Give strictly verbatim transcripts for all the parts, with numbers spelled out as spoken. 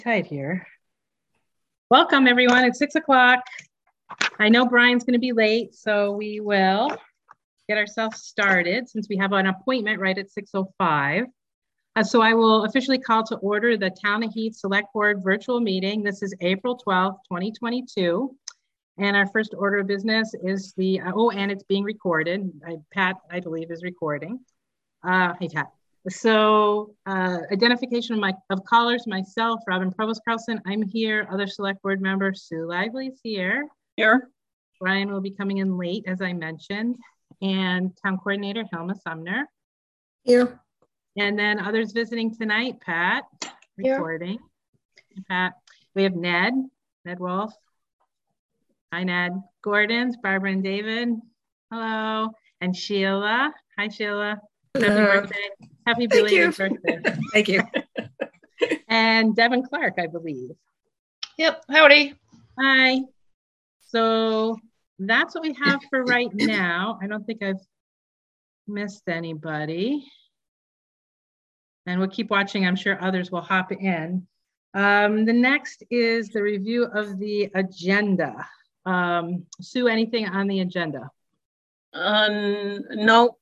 Tight here. Welcome everyone. It's six o'clock. I know Brian's going to be late, so we will get ourselves started since we have an appointment right at six oh five. Uh, so I will officially call to order the Town of Heath Select Board virtual meeting. This is April twelfth, twenty twenty-two. And our first order of business is the, uh, oh, and it's being recorded. I, Pat, I believe, is recording. Uh, hey, Pat. So uh, identification of my of callers, myself, Robin Provost Carlson, I'm here. Other select board member, Sue Lively's here. Here. Brian will be coming in late, as I mentioned. And town coordinator, Hilma Sumner. Here. And then others visiting tonight, Pat, recording. Here. Pat, we have Ned, Ned Wolf. Hi, Ned. Gordon's, Barbara and David. Hello. And Sheila. Hi, Sheila. Happy Hello. birthday. Happy belated birthday. Thank you. And Devin Clark, I believe. Yep. Howdy. Hi. So that's what we have for right now. I don't think I've missed anybody. And we'll keep watching. I'm sure others will hop in. Um, the next is the review of the agenda. Um, Sue, anything on the agenda? Um, no.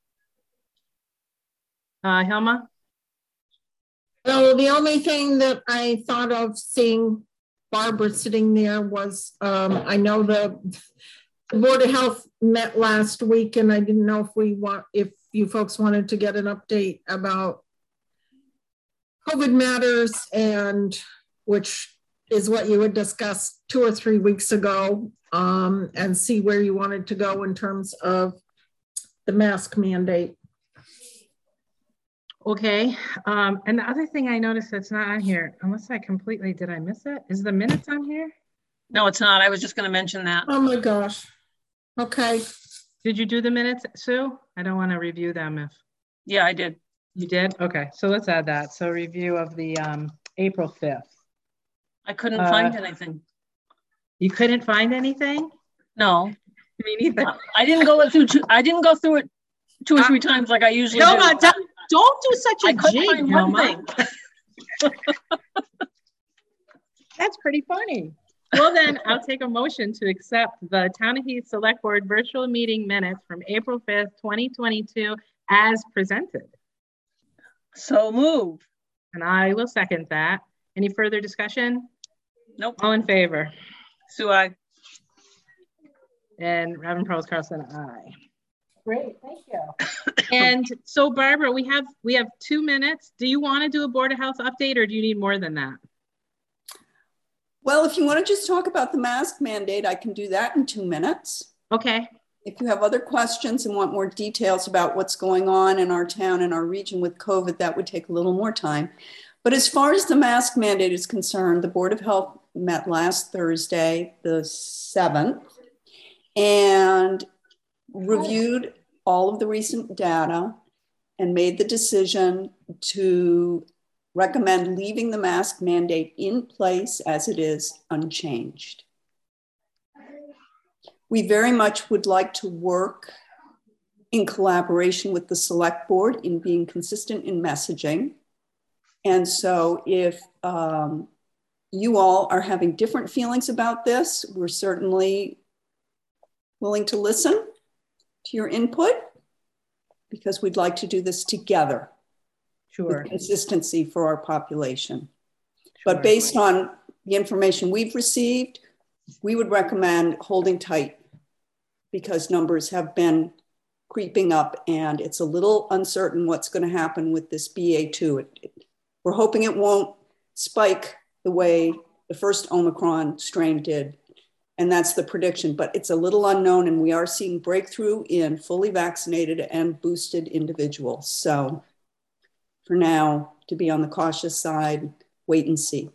Uh, Hilma? So the only thing that I thought of seeing Barbara sitting there was, um, I know the, the Board of Health met last week, and I didn't know if we want, if you folks wanted to get an update about COVID matters, and which is what you had discussed two or three weeks ago, um, and see where you wanted to go in terms of the mask mandate. Okay, um, and the other thing I noticed that's not on here, unless I completely, did I miss it? Is the minutes on here? No, it's not. I was just going to mention that. Oh my gosh. Okay. Did you do the minutes, Sue? I don't want to review them if. Yeah, I did. You did? Okay, so let's add that. So review of the um, April fifth. I couldn't Uh, find anything. You couldn't find anything? No. Me neither. I didn't go through two, I didn't go through it two or three times like I usually Hilma, do. don't, don't do such I a couldn't jig, find one Hilma. thing. That's pretty funny. Well, then I'll take a motion to accept the Town of Heath Select Board virtual meeting minutes from April fifth, twenty twenty-two as presented. So move. And I will second that. Any further discussion? Nope. All in favor? Sue, I. And Robin Provost Carlson, aye. Great, thank you. And so Barbara, we have we have two minutes. Do you want to do a Board of Health update, or do you need more than that? Well, if you want to just talk about the mask mandate, I can do that in two minutes. Okay. If you have other questions and want more details about what's going on in our town and our region with COVID, that would take a little more time. But as far as the mask mandate is concerned, the Board of Health met last Thursday, the seventh, and reviewed all of the recent data and made the decision to recommend leaving the mask mandate in place as it is, unchanged. We very much would like to work in collaboration with the Select Board in being consistent in messaging. And so if um, you all are having different feelings about this, we're certainly willing to listen to your input, because we'd like to do this together. Sure. With consistency for our population. Sure. But based on the information we've received, we would recommend holding tight, because numbers have been creeping up and it's a little uncertain what's going to happen with this B A two. It, it, we're hoping it won't spike the way the first Omicron strain did. And that's the prediction, but it's a little unknown, and we are seeing breakthrough in fully vaccinated and boosted individuals. So for now, to be on the cautious side, wait and see.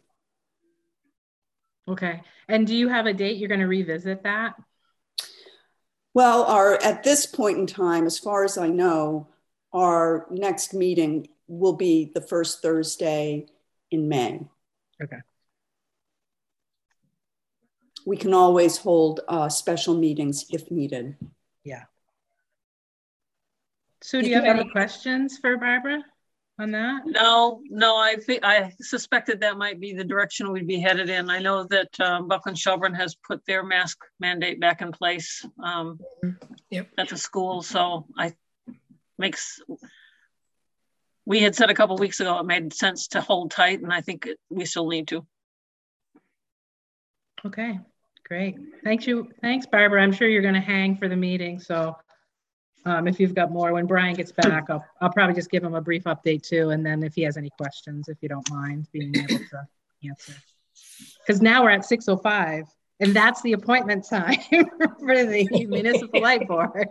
Okay. And do you have a date you're going to revisit that? Well, our at this point in time, as far as I know, our next meeting will be the first Thursday in May. Okay. We can always hold uh, special meetings if needed. Yeah. Sue, do you have any questions for Barbara? on that? No, no, I think I suspected that might be the direction we'd be headed in. I know that um, Buckland Shelburne has put their mask mandate back in place um, yep. at the school. So I makes, we had said a couple of weeks ago, it made sense to hold tight, and I think it, we still need to. Okay, great. Thank you. Thanks, Barbara. I'm sure you're going to hang for the meeting. So um, if you've got more, when Brian gets back, I'll, I'll probably just give him a brief update too. And then if he has any questions, if you don't mind being able to answer. Because now we're at six oh five and that's the appointment time for the Municipal Light Board.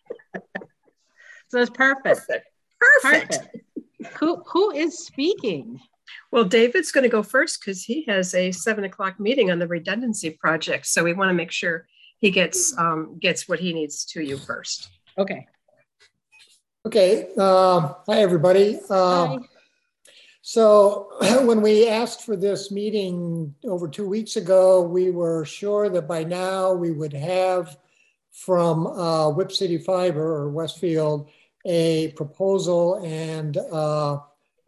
So it's perfect. Perfect. Perfect. Perfect. Who, who is speaking? Well, David's going to go first because he has a seven o'clock meeting on the redundancy project. So we want to make sure he gets um, gets what he needs to you first. Okay. Okay. Uh, hi, everybody. Uh, Hi. So when we asked for this meeting over two weeks ago, we were sure that by now we would have from uh, Whip City Fiber or Westfield a proposal and uh,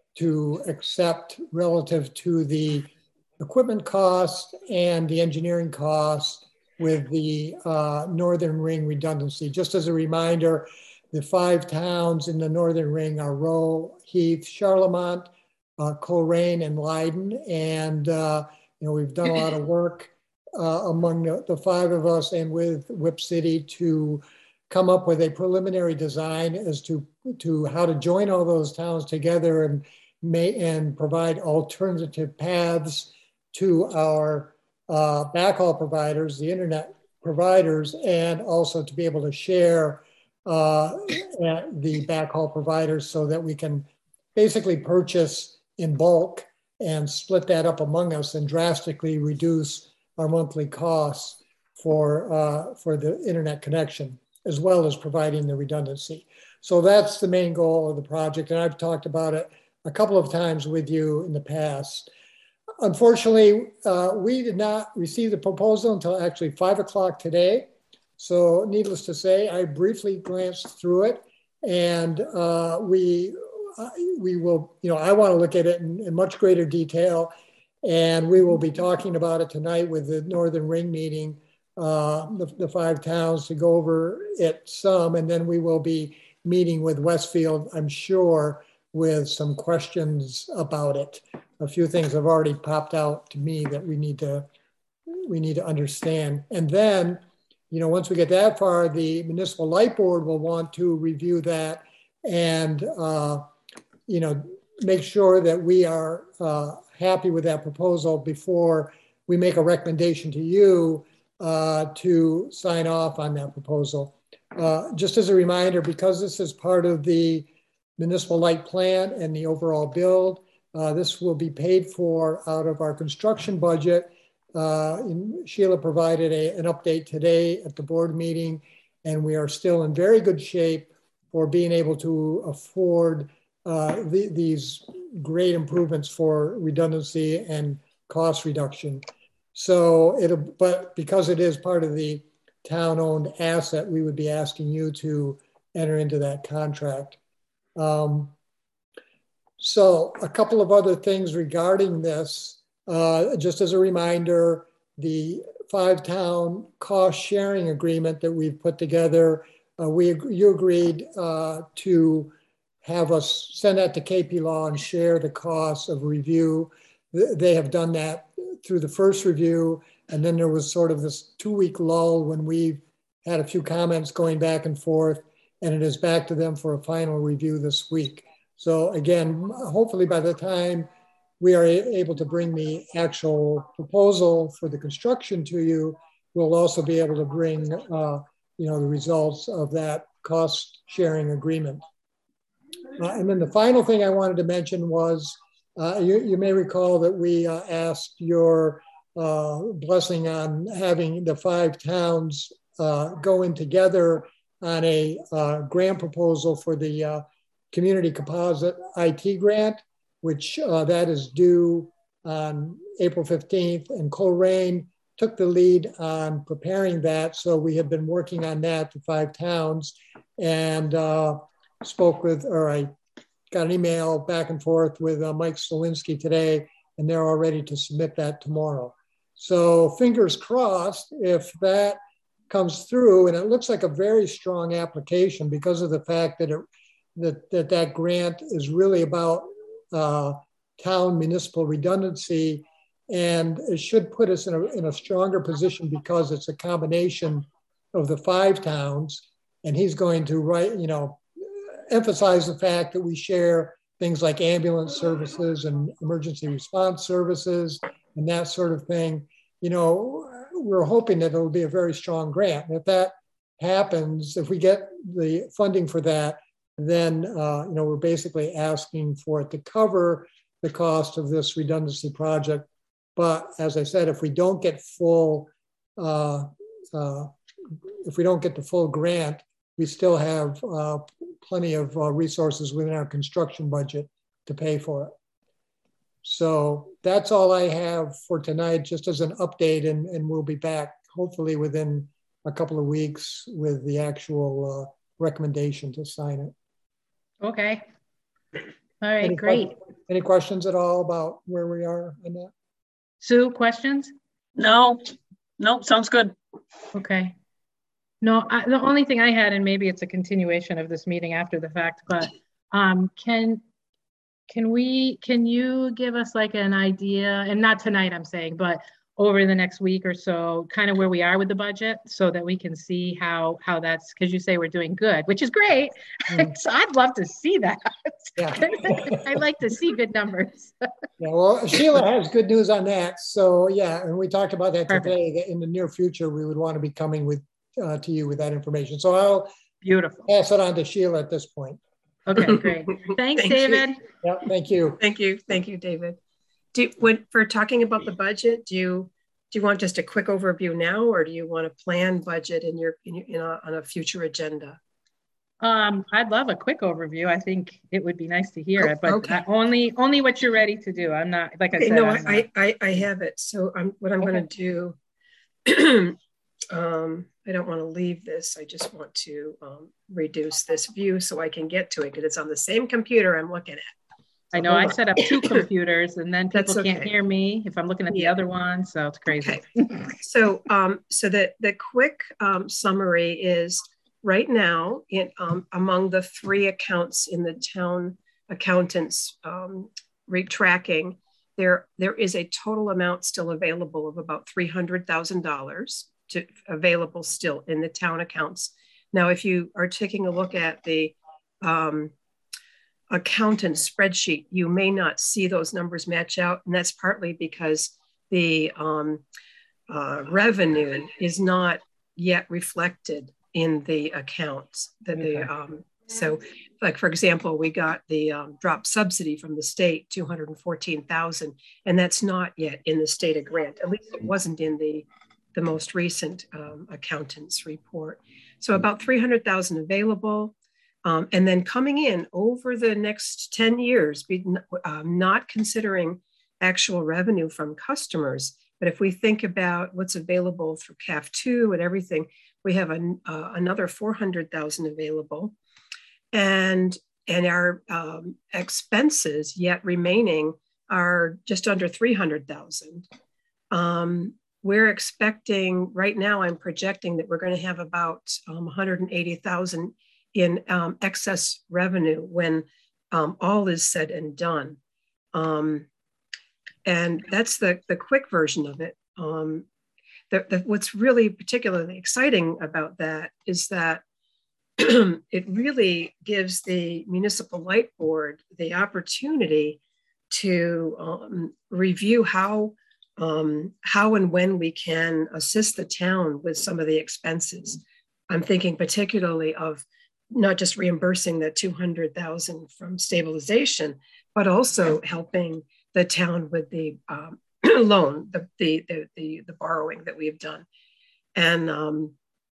to accept relative to the equipment cost and the engineering cost with the uh, Northern Ring redundancy. Just as a reminder, the five towns in the Northern Ring are Rowe, Heath, Charlemont, uh, Coleraine, and Leiden. And uh, you know, we've done a lot of work uh, among the, the five of us and with Whip City to come up with a preliminary design as to, to how to join all those towns together and may and provide alternative paths to our uh, backhaul providers, the internet providers, and also to be able to share uh, the backhaul providers so that we can basically purchase in bulk and split that up among us and drastically reduce our monthly costs for, uh, for the internet connection, as well as providing the redundancy. So that's the main goal of the project. And I've talked about it a couple of times with you in the past. Unfortunately, uh, we did not receive the proposal until actually five o'clock today. So needless to say, I briefly glanced through it and uh, we, uh, we will, you know, I want to look at it in, in much greater detail, and we will be talking about it tonight with the Northern Ring meeting, uh, the, the five towns, to go over it some, and then we will be meeting with Westfield, I'm sure, with some questions about it. A few things have already popped out to me that we need to we need to understand. And then, you know, once we get that far, the Municipal Light Board will want to review that and, uh, you know, make sure that we are uh, happy with that proposal before we make a recommendation to you uh, to sign off on that proposal. Uh, just as a reminder, because this is part of the Municipal Light Plan and the overall build, Uh, this will be paid for out of our construction budget. Uh, Sheila provided a, an update today at the board meeting, and we are still in very good shape for being able to afford uh, the, these great improvements for redundancy and cost reduction. So, it'll, but because it is part of the town-owned asset, we would be asking you to enter into that contract. Um, So a couple of other things regarding this, uh, just as a reminder, the five town cost sharing agreement that we've put together, uh, we you agreed uh, to have us send that to K P Law and share the costs of review. They have done that through the first review. And then there was sort of this two week lull when we had a few comments going back and forth, and it is back to them for a final review this week. So again, hopefully by the time we are able to bring the actual proposal for the construction to you, we'll also be able to bring uh, you know, the results of that cost sharing agreement. Uh, and then the final thing I wanted to mention was, uh, you, you may recall that we uh, asked your uh, blessing on having the five towns uh, going together on a uh, grant proposal for the uh, Community Composite I T grant, which uh, that is due on April fifteenth, and Coleraine took the lead on preparing that. So we have been working on that, the five towns, and uh, spoke with, or I got an email back and forth with uh, Mike Slawinski today, and they're all ready to submit that tomorrow. So fingers crossed if that comes through, and it looks like a very strong application because of the fact that it, that, that, that grant is really about uh, town municipal redundancy, and it should put us in a, in a stronger position because it's a combination of the five towns, and he's going to write, you know, emphasize the fact that we share things like ambulance services and emergency response services and that sort of thing. You know, we're hoping that it'll be a very strong grant. And if that happens, if we get the funding for that, then, uh, you know, we're basically asking for it to cover the cost of this redundancy project. But as I said, if we don't get full, uh, uh, if we don't get the full grant, we still have uh, plenty of uh, resources within our construction budget to pay for it. So that's all I have for tonight, just as an update, and, and we'll be back hopefully within a couple of weeks with the actual uh, recommendation to sign it. Okay. All right, Any great. Questions, any questions at all about where we are in that? Sue, questions? No, no, sounds good. Okay. No, I, the only thing I had, and maybe it's a continuation of this meeting after the fact, but um, can can we, can you give us like an idea, and not tonight I'm saying, but over the next week or so, kind of where we are with the budget so that we can see how how that's, because you say we're doing good, which is great. Mm. So I'd love to see that. Yeah. I'd like to see good numbers. Yeah, well, Sheila has good news on that. So yeah, and we talked about that Perfect. today, that in the near future, we would want to be coming with uh, to you with that information. So I'll Beautiful. pass it on to Sheila at this point. Okay, great. Thanks, Thank David. You. Yeah, thank you. Thank you. Thank you, David. Do, when, for talking about the budget, do you do you want just a quick overview now, or do you want to plan budget in your, in your in a, on a future agenda? Um, I'd love a quick overview. I think it would be nice to hear oh, it, but okay. only only what you're ready to do. I'm not, like I okay, said. No, I'm I, I I have it. So I'm what I'm okay. going to do. um, I don't want to leave this. I just want to um, reduce this view so I can get to it because it's on the same computer I'm looking at. I know I set up two computers and then people okay. can't hear me if I'm looking at the yeah. other one. So it's crazy. Okay. so um, so the, the quick um, summary is right now in, um, among the three accounts in the town accountants um, retracking, there, there is a total amount still available of about three hundred thousand dollars to available still in the town accounts. Now, if you are taking a look at the um, accountant spreadsheet, you may not see those numbers match out. And that's partly because the um, uh, revenue is not yet reflected in the accounts. That okay. the, um, so like, for example, we got the um, drop subsidy from the state, two hundred fourteen thousand, and that's not yet in the state grant. At least it wasn't in the, the most recent um, accountant's report. So about three hundred thousand available. Um, and then coming in over the next ten years, be, um, not considering actual revenue from customers, but if we think about what's available through C A F two and everything, we have an, uh, another four hundred thousand available. And, and our um, expenses yet remaining are just under three hundred thousand. Um, we're expecting, right now I'm projecting that we're going to have about um, one hundred eighty thousand in um, excess revenue when um, all is said and done. Um, and that's the, the quick version of it. Um, the, the, what's really particularly exciting about that is that it really gives the Municipal Light Board the opportunity to um, review how, um, how and when we can assist the town with some of the expenses. I'm thinking particularly of not just reimbursing the two hundred thousand from stabilization, but also helping the town with the um, loan, the, the, the, the, the borrowing that we've done. And um,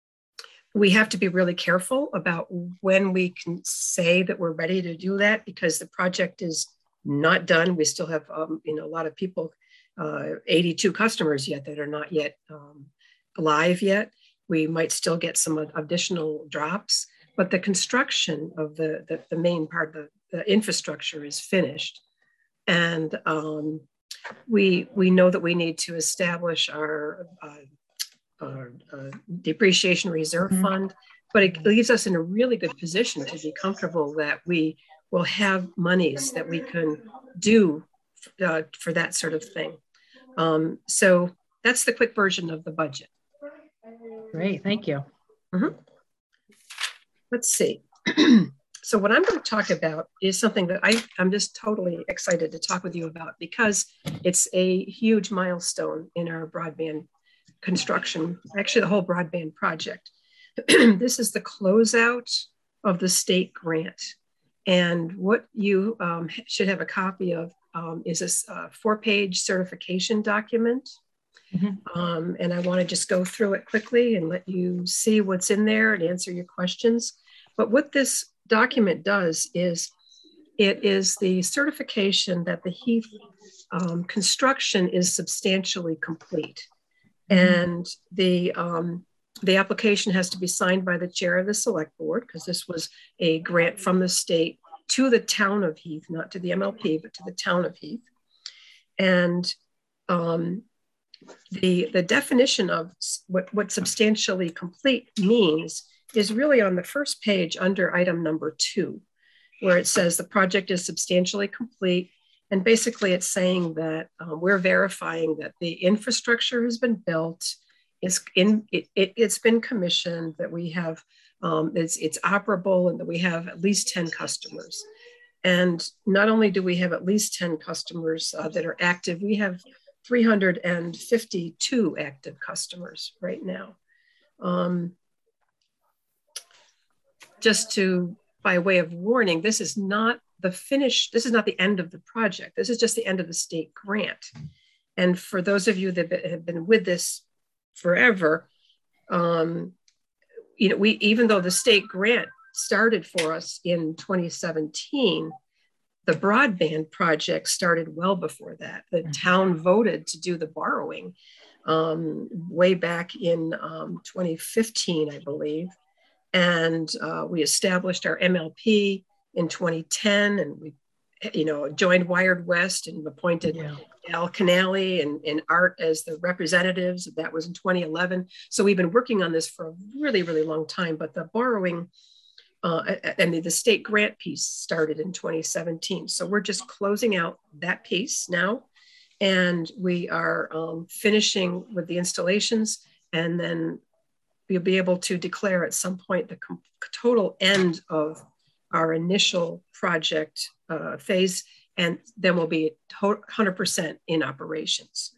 we have to be really careful about when we can say that we're ready to do that because the project is not done. We still have um, you know, a lot of people, uh, eighty-two customers yet that are not yet um, live yet. We might still get some additional drops. But the construction of the, the, the main part, the, the infrastructure is finished. And um, we, we know that we need to establish our, uh, our uh, depreciation reserve mm-hmm. fund, but it leaves us in a really good position to be comfortable that we will have monies that we can do uh, for that sort of thing. Um, so that's the quick version of the budget. Great, thank you. Mm-hmm. Let's see. So what I'm going to talk about is something that I, I'm just totally excited to talk with you about because it's a huge milestone in our broadband construction, actually the whole broadband project. This is the closeout of the state grant. And what you um, should have a copy of um, is a uh, four-page certification document. Mm-hmm. um, and I want to just go through it quickly and let you see what's in there and answer your questions. But what this document does is it is the certification that the Heath um, construction is substantially complete. Mm-hmm. And the, um, the application has to be signed by the chair of the select board because this was a grant from the state to the town of Heath, not to the M L P, but to the town of Heath. And um, the, the definition of what, what substantially complete means is really on the first page under item number two, where it says the project is substantially complete. And basically it's saying that um, we're verifying that the infrastructure has been built, it's, in, it, it, it's been commissioned, that we have, um, it's, it's operable, and that we have at least ten customers. And not only do we have at least ten customers uh, that are active, we have three hundred fifty-two active customers right now. Um, just to, by way of warning, this is not the finish, this is not the end of the project. This is just the end of the state grant. And for those of you that have been with this forever, um, you know, we, even though the state grant started for us in twenty seventeen, the broadband project started well before that. The town voted to do the borrowing um, way back in um, twenty fifteen, I believe. And uh, we established our M L P in twenty ten, and we, you know, joined Wired West and appointed yeah. Al Canale and, and Art as the representatives. That was in twenty eleven. So we've been working on this for a really, really long time, but the borrowing uh, and the, the state grant piece started in twenty seventeen. So we're just closing out that piece now. And we are um, finishing with the installations, and then we'll be able to declare at some point the total end of our initial project uh, phase, and then we'll be one hundred percent in operations.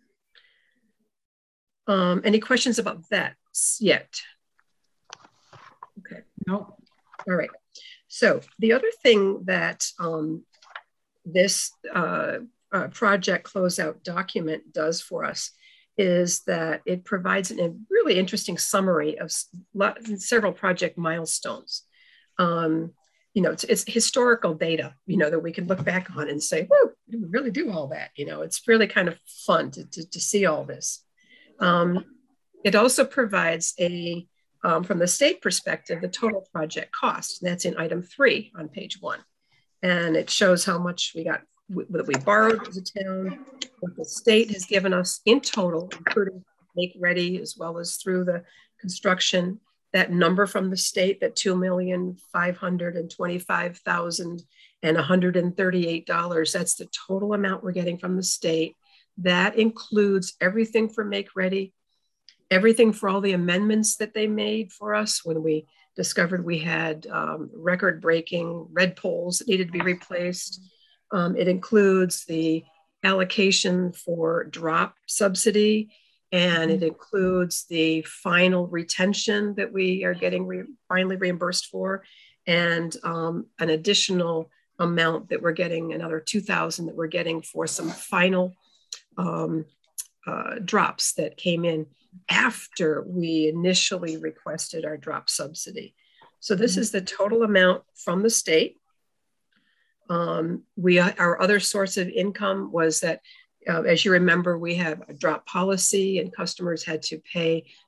Um, any questions about that yet? Okay. No. All right. So the other thing that um, this uh, uh, project closeout document does for us is that it provides a really interesting summary of several project milestones. Um, you know, it's, it's historical data, you know, that we can look back on and say, whoa, we really do all that. You know, it's really kind of fun to, to, to see all this. Um, it also provides a, um, from the state perspective, the total project cost. That's in item three on page one. And it shows how much we got, that we borrowed as a town, what the state has given us in total, including Make Ready, as well as through the construction. That number from the state, that two million five hundred twenty-five thousand one hundred thirty-eight dollars, that's the total amount we're getting from the state. That includes everything for Make Ready, everything for all the amendments that they made for us when we discovered we had um, record-breaking red poles that needed to be replaced. Um, it includes the allocation for drop subsidy, and it includes the final retention that we are getting re finally reimbursed for, and um, an additional amount that we're getting, another two thousand that we're getting for some final um, uh, drops that came in after we initially requested our drop subsidy. So this is the total amount from the state. Um, we, our other source of income was that, uh, as you remember, we have a drop policy, and customers had to pay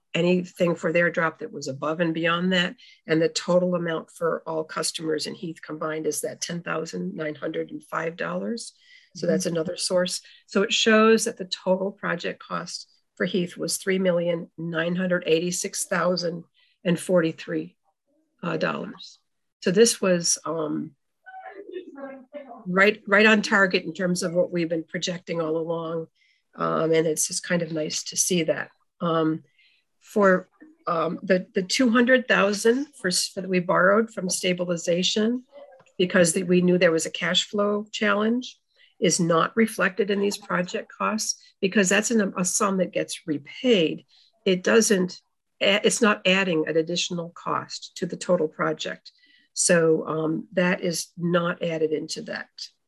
anything for their drop that was above and beyond that. And the total amount for all customers in Heath combined is that ten thousand nine hundred five dollars. So that's another source. So it shows that the total project cost for Heath was three million nine hundred eighty-six thousand forty-three dollars. So this was um, right, right on target in terms of what we've been projecting all along. Um, and it's just kind of nice to see that. Um, for um, the, the two hundred thousand for, for that we borrowed from stabilization, because the, we knew there was a cash flow challenge, is not reflected in these project costs, because that's in a, a sum that gets repaid. It doesn't, it's not adding an additional cost to the total project. So um, that is not added into that.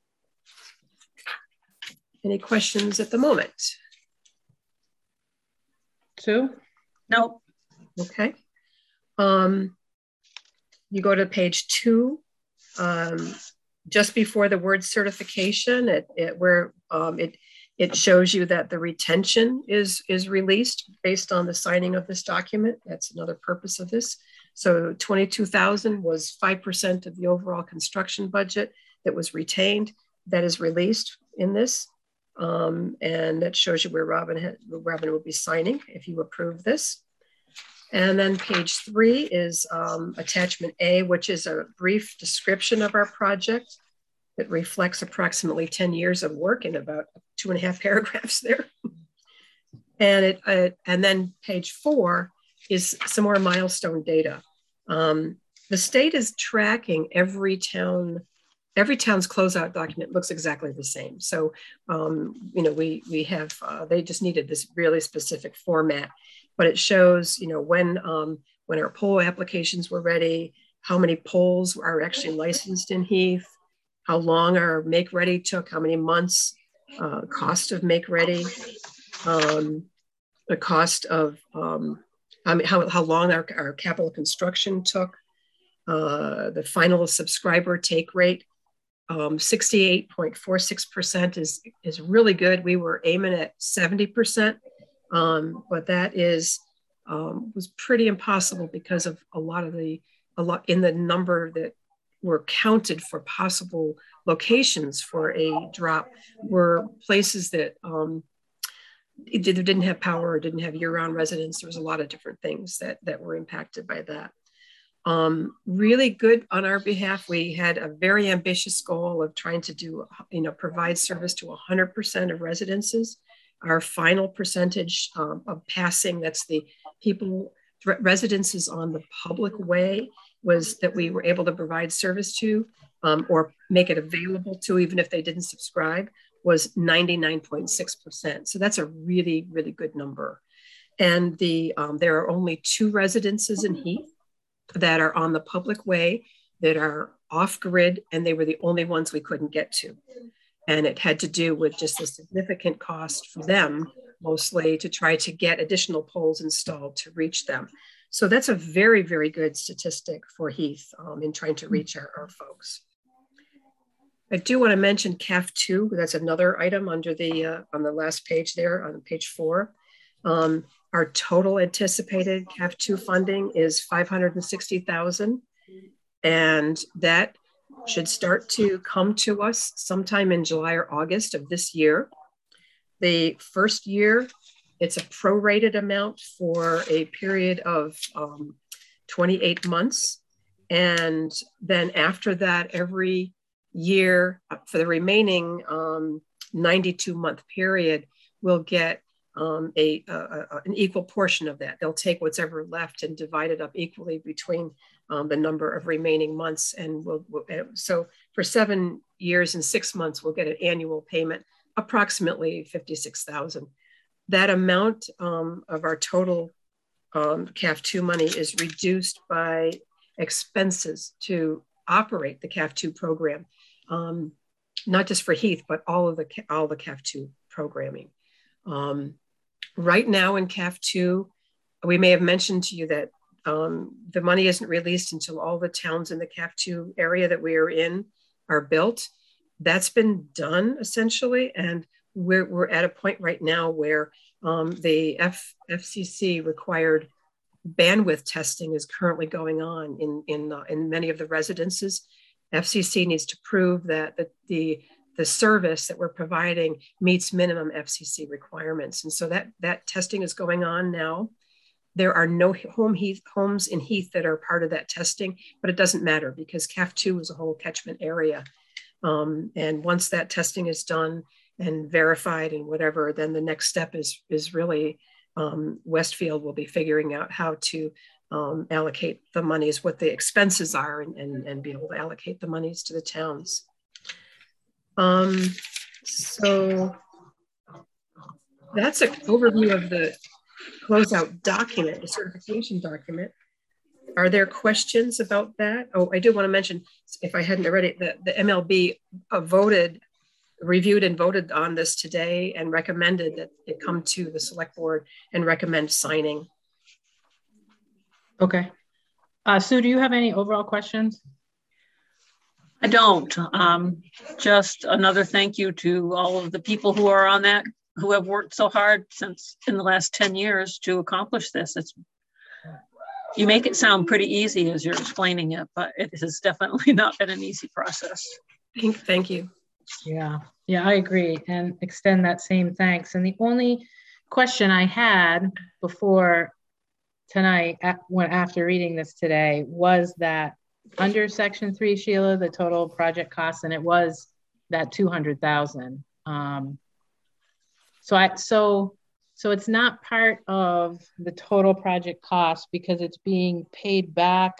Any questions at the moment? Sue? No. Okay. Um, you go to page two. Um, just before the word certification, it, it where um, it it shows you that the retention is is released based on the signing of this document. That's another purpose of this. So twenty-two thousand was five percent of the overall construction budget that was retained. That is released in this, um, and that shows you where Robin had, Robin will be signing if you approve this. And then page three is um, attachment A, which is a brief description of our project that reflects approximately ten years of work in about two and a half paragraphs there. And, it, uh, and then page four is some more milestone data. Um, the state is tracking every town, every town's closeout document looks exactly the same. So, um, you know, we, we have, uh, they just needed this really specific format. But it shows, you know, when um, when our poll applications were ready, how many polls are actually licensed in Heath, how long our Make Ready took, how many months, uh, cost of Make Ready, um, the cost of um, I mean, how, how long our, our capital construction took, uh, the final subscriber take rate. Um, sixty-eight point four six percent is, is really good. We were aiming at seventy percent. Um, but that is um, was pretty impossible because of a lot of the a lot in the number that were counted for possible locations for a drop were places that um, either didn't have power or didn't have year-round residents. There was a lot of different things that that were impacted by that. Um, really good on our behalf. We had a very ambitious goal of trying to do, you know, provide service to one hundred percent of residences. Our final percentage um, of passing, that's the people, residences on the public way, was that we were able to provide service to um, or make it available to, even if they didn't subscribe, was ninety-nine point six percent. So that's a really, really good number. And the um, there are only two residences in Heath that are on the public way that are off grid, and they were the only ones we couldn't get to. And it had to do with just a significant cost for them, mostly to try to get additional poles installed to reach them. So that's a very, very good statistic for Heath um, in trying to reach our, our folks. I do want to mention C A F two. That's another item under the, uh, on the last page there on page four. Um, our total anticipated C A F two funding is five hundred sixty thousand dollars. And that should start to come to us sometime in July or August of this year. The first year, it's a prorated amount for a period of um, twenty-eight months. And then after that, every year for the remaining um, ninety-two month period, we'll get um, a, a, a, an equal portion of that. They'll take what's ever left and divide it up equally between Um, the number of remaining months. And we'll, we'll, so for seven years and six months, we'll get an annual payment, approximately fifty-six thousand dollars. That amount um, of our total um, C A F two money is reduced by expenses to operate the C A F two program, um, not just for Heath, but all of the, all the C A F two programming. Um, right now in C A F two, we may have mentioned to you that Um, the money isn't released until all the towns in the C A F two area that we are in are built. That's been done essentially. And we're, we're at a point right now where Um, the F, FCC required bandwidth testing is currently going on in, in, uh, in many of the residences. F C C needs to prove that the, the, the service that we're providing meets minimum F C C requirements. And so that, that testing is going on now. There are no home Heath, homes in Heath that are part of that testing, but it doesn't matter because C A F two is a whole catchment area. Um, and once that testing is done and verified and whatever, then the next step is, is really um, Westfield will be figuring out how to um, allocate the monies, what the expenses are, and, and, and be able to allocate the monies to the towns. Um, so that's an overview of the closeout document, the certification document. Are there questions about that? Oh, I do want to mention, if I hadn't already, the, the M L B uh, voted, reviewed and voted on this today and recommended that it come to the select board and recommend signing. Okay. Uh, Sue, do you have any overall questions? I don't. Um, just another thank you to all of the people who are on that, who have worked so hard since in the last ten years to accomplish this. It's, you make it sound pretty easy as you're explaining it, but it has definitely not been an easy process. Thank you. Yeah, yeah, I agree, and extend that same thanks. And the only question I had before tonight, when after reading this today, was that under section three, Sheila, the total project costs, and it was that two hundred thousand. Um, so I so so it's not part of the total project cost because it's being paid back.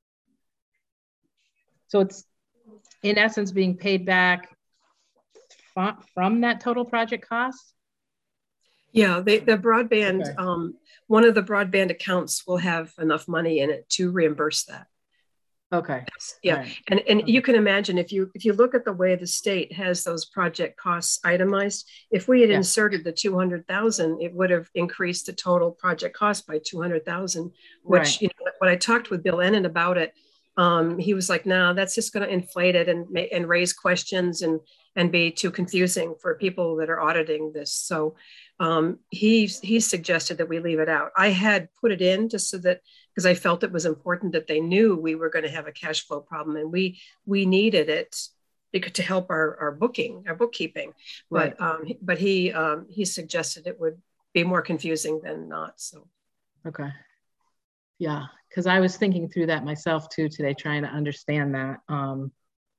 So it's in essence being paid back from, from that total project cost? Yeah, they, the broadband, Okay. um, one of the broadband accounts will have enough money in it to reimburse that. Okay. Yeah, Right. and and Okay. you can imagine if you if you look at the way the state has those project costs itemized, if we had Yeah. inserted the two hundred thousand, it would have increased the total project cost by two hundred thousand. Which Right. you know, when I talked with Bill Ennin about it, um, he was like, "No, that's just going to inflate it and and raise questions and and be too confusing for people that are auditing this." So um, he he suggested that we leave it out. I had put it in just so that, because I felt it was important that they knew we were going to have a cash flow problem, and we we needed it to help our, our booking, our bookkeeping. Right. But um, but he um, he suggested it would be more confusing than not. So Okay. Yeah, because I was thinking through that myself too today, trying to understand that. Um,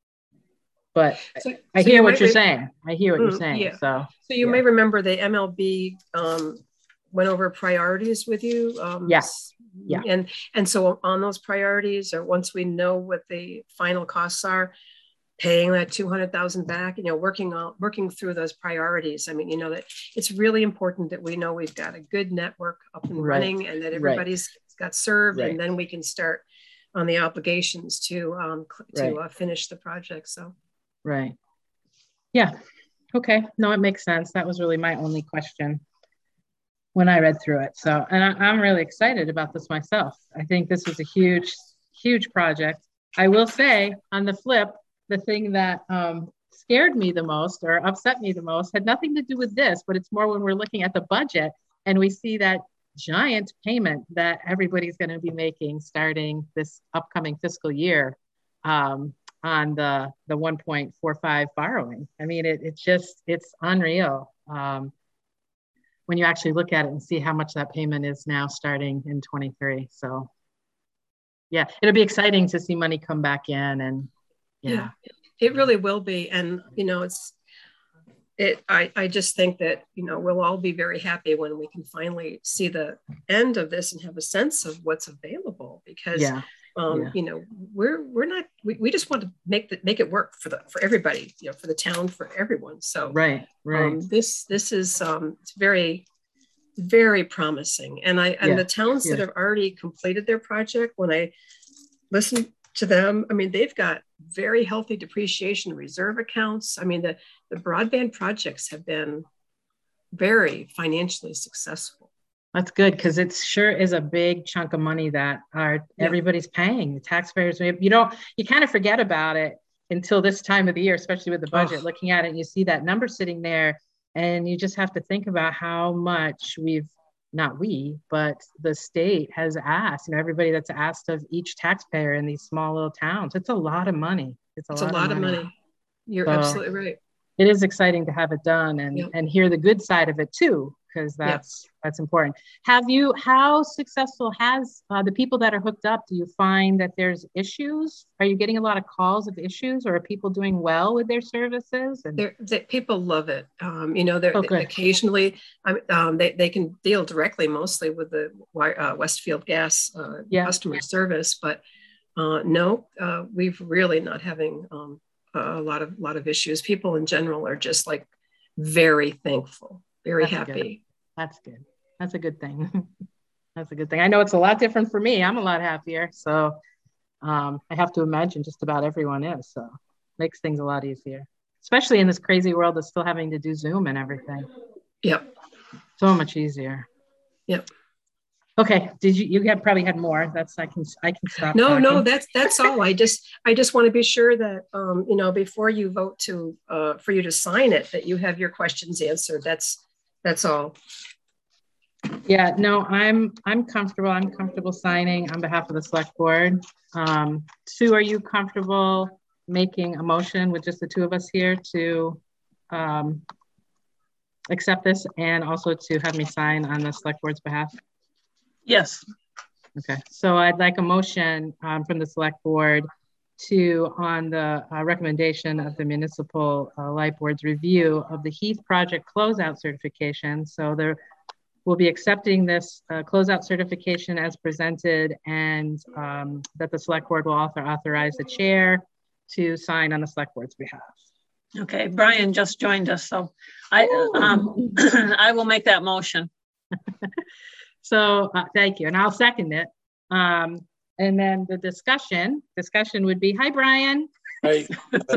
but so, I so hear you what might you're re- saying. I hear what Mm, you're saying. yeah. So So you yeah. may remember the M L B um, went over priorities with you. Um, Yes. Yeah. And and so on those priorities, or once we know what the final costs are, paying that two hundred thousand back, you know, working on working through those priorities. I mean, you know, that it's really important that we know we've got a good network up and Right. running, and that everybody's right. got served, Right. and then we can start on the obligations to um, to Right. uh, finish the project. So. Right. Yeah. Okay. No, it makes sense. That was really my only question when I read through it. So, and I, I'm really excited about this myself. I think this was a huge, huge project. I will say on the flip, the thing that um, scared me the most or upset me the most had nothing to do with this, but it's more when we're looking at the budget and we see that giant payment that everybody's going to be making starting this upcoming fiscal year um, on the, the one point four five borrowing. I mean, it, it's just, it's unreal. Um, when you actually look at it and see how much that payment is now starting in twenty-three. So yeah, it'll be exciting to see money come back in and yeah. yeah, it really will be. And, you know, it's, it, I, I just think that, you know, we'll all be very happy when we can finally see the end of this and have a sense of what's available, because, Yeah. um, Yeah. you know, we're, we're not, we, we just want to make the, make it work for the, for everybody, you know, for the town, for everyone. So Right, right. um, this, this is, um, it's very, very promising. And I, and Yeah, the towns that yeah. have already completed their project, when I listen to them, I mean, they've got very healthy depreciation reserve accounts. I mean, the, the broadband projects have been very financially successful. That's good, because it sure is a big chunk of money that are Yeah. everybody's paying. The taxpayers, you don't, you kind of forget about it until this time of the year, especially with the budget, Oh. looking at it and you see that number sitting there And you just have to think about how much we've, not we, but the state has asked, you know, everybody that's asked of each taxpayer in these small little towns. It's a lot of money. It's a, it's lot, a lot of of money. money. You're so absolutely right. It is exciting to have it done and, yep. and hear the good side of it too, because that's yep. that's important. Have you, how successful has uh, the people that are hooked up, do you find that there's issues? Are you getting a lot of calls of issues, or are people doing well with their services? And they're, they, people love it. Um, you know, they're oh, they, occasionally um, they, they can deal directly mostly with the uh, Westfield Gas uh, yeah. customer service, but uh, no, uh, we've really not having um, a lot of lot of issues. People in general are just like very thankful, very That's happy. Good. That's good. That's a good thing. That's a good thing. I know it's a lot different for me. I'm a lot happier. So um, I have to imagine just about everyone is. So makes things a lot easier, especially in this crazy world of still having to do Zoom and everything. Yep. So much easier. Yep. Okay. Did you, you had probably had more. That's, I can, I can stop. No, talking. no, that's, that's all. I just, I just want to be sure that, um, you know, before you vote to, uh, for you to sign it, that you have your questions answered. That's, that's all. Yeah, no, I'm, I'm comfortable. I'm comfortable signing on behalf of the select board. Um, Sue, are you comfortable making a motion with just the two of us here to, um, accept this and also to have me sign on the select board's behalf? Yes. Okay, so I'd like a motion um, from the select board to, on the uh, recommendation of the municipal uh, light board's review of the Heath project closeout certification. So there, we'll be accepting this uh, closeout certification as presented, and um, that the select board will author, authorize the chair to sign on the select board's behalf. Okay, Brian just joined us, so I, um, I will make that motion. So uh, thank you, and I'll second it. Um, and then the discussion, discussion would be, hi, Brian. Hi.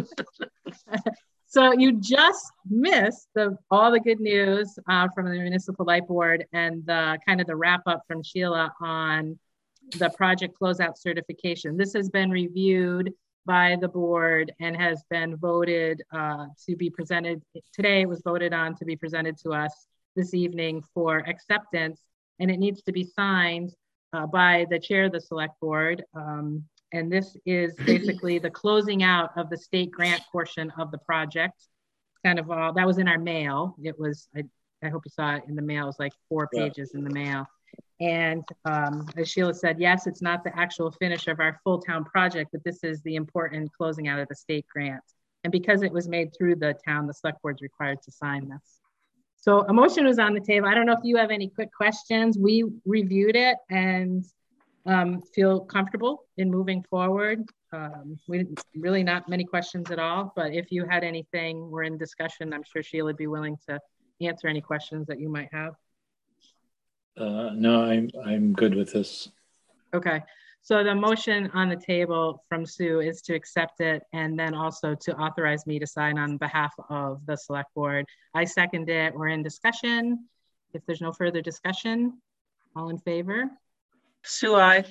So you just missed the all the good news uh, from the Municipal Light Board and the kind of the wrap up from Sheila on the project closeout certification. This has been reviewed by the board and has been voted uh, to be presented. Today it was voted on to be presented to us this evening for acceptance, and it needs to be signed uh, by the chair of the select board. Um, and this is basically the closing out of the state grant portion of the project. Kind of all, that was in our mail. It was, I, I hope you saw it in the mail, it was like four pages yeah. in the mail. And um, as Sheila said, yes, it's not the actual finish of our full town project, but this is the important closing out of the state grant. And because it was made through the town, the select board's required to sign this. So a motion was on the table. I don't know if you have any quick questions. We reviewed it and um, feel comfortable in moving forward. Um, we really not many questions at all, but if you had anything, we're in discussion. I'm sure Sheila would be willing to answer any questions that you might have. Uh, no, I'm, I'm good with this. Okay. So the motion on the table from Sue is to accept it and then also to authorize me to sign on behalf of the select board. I second it. We're in discussion. If there's no further discussion, all in favor? Sue, aye.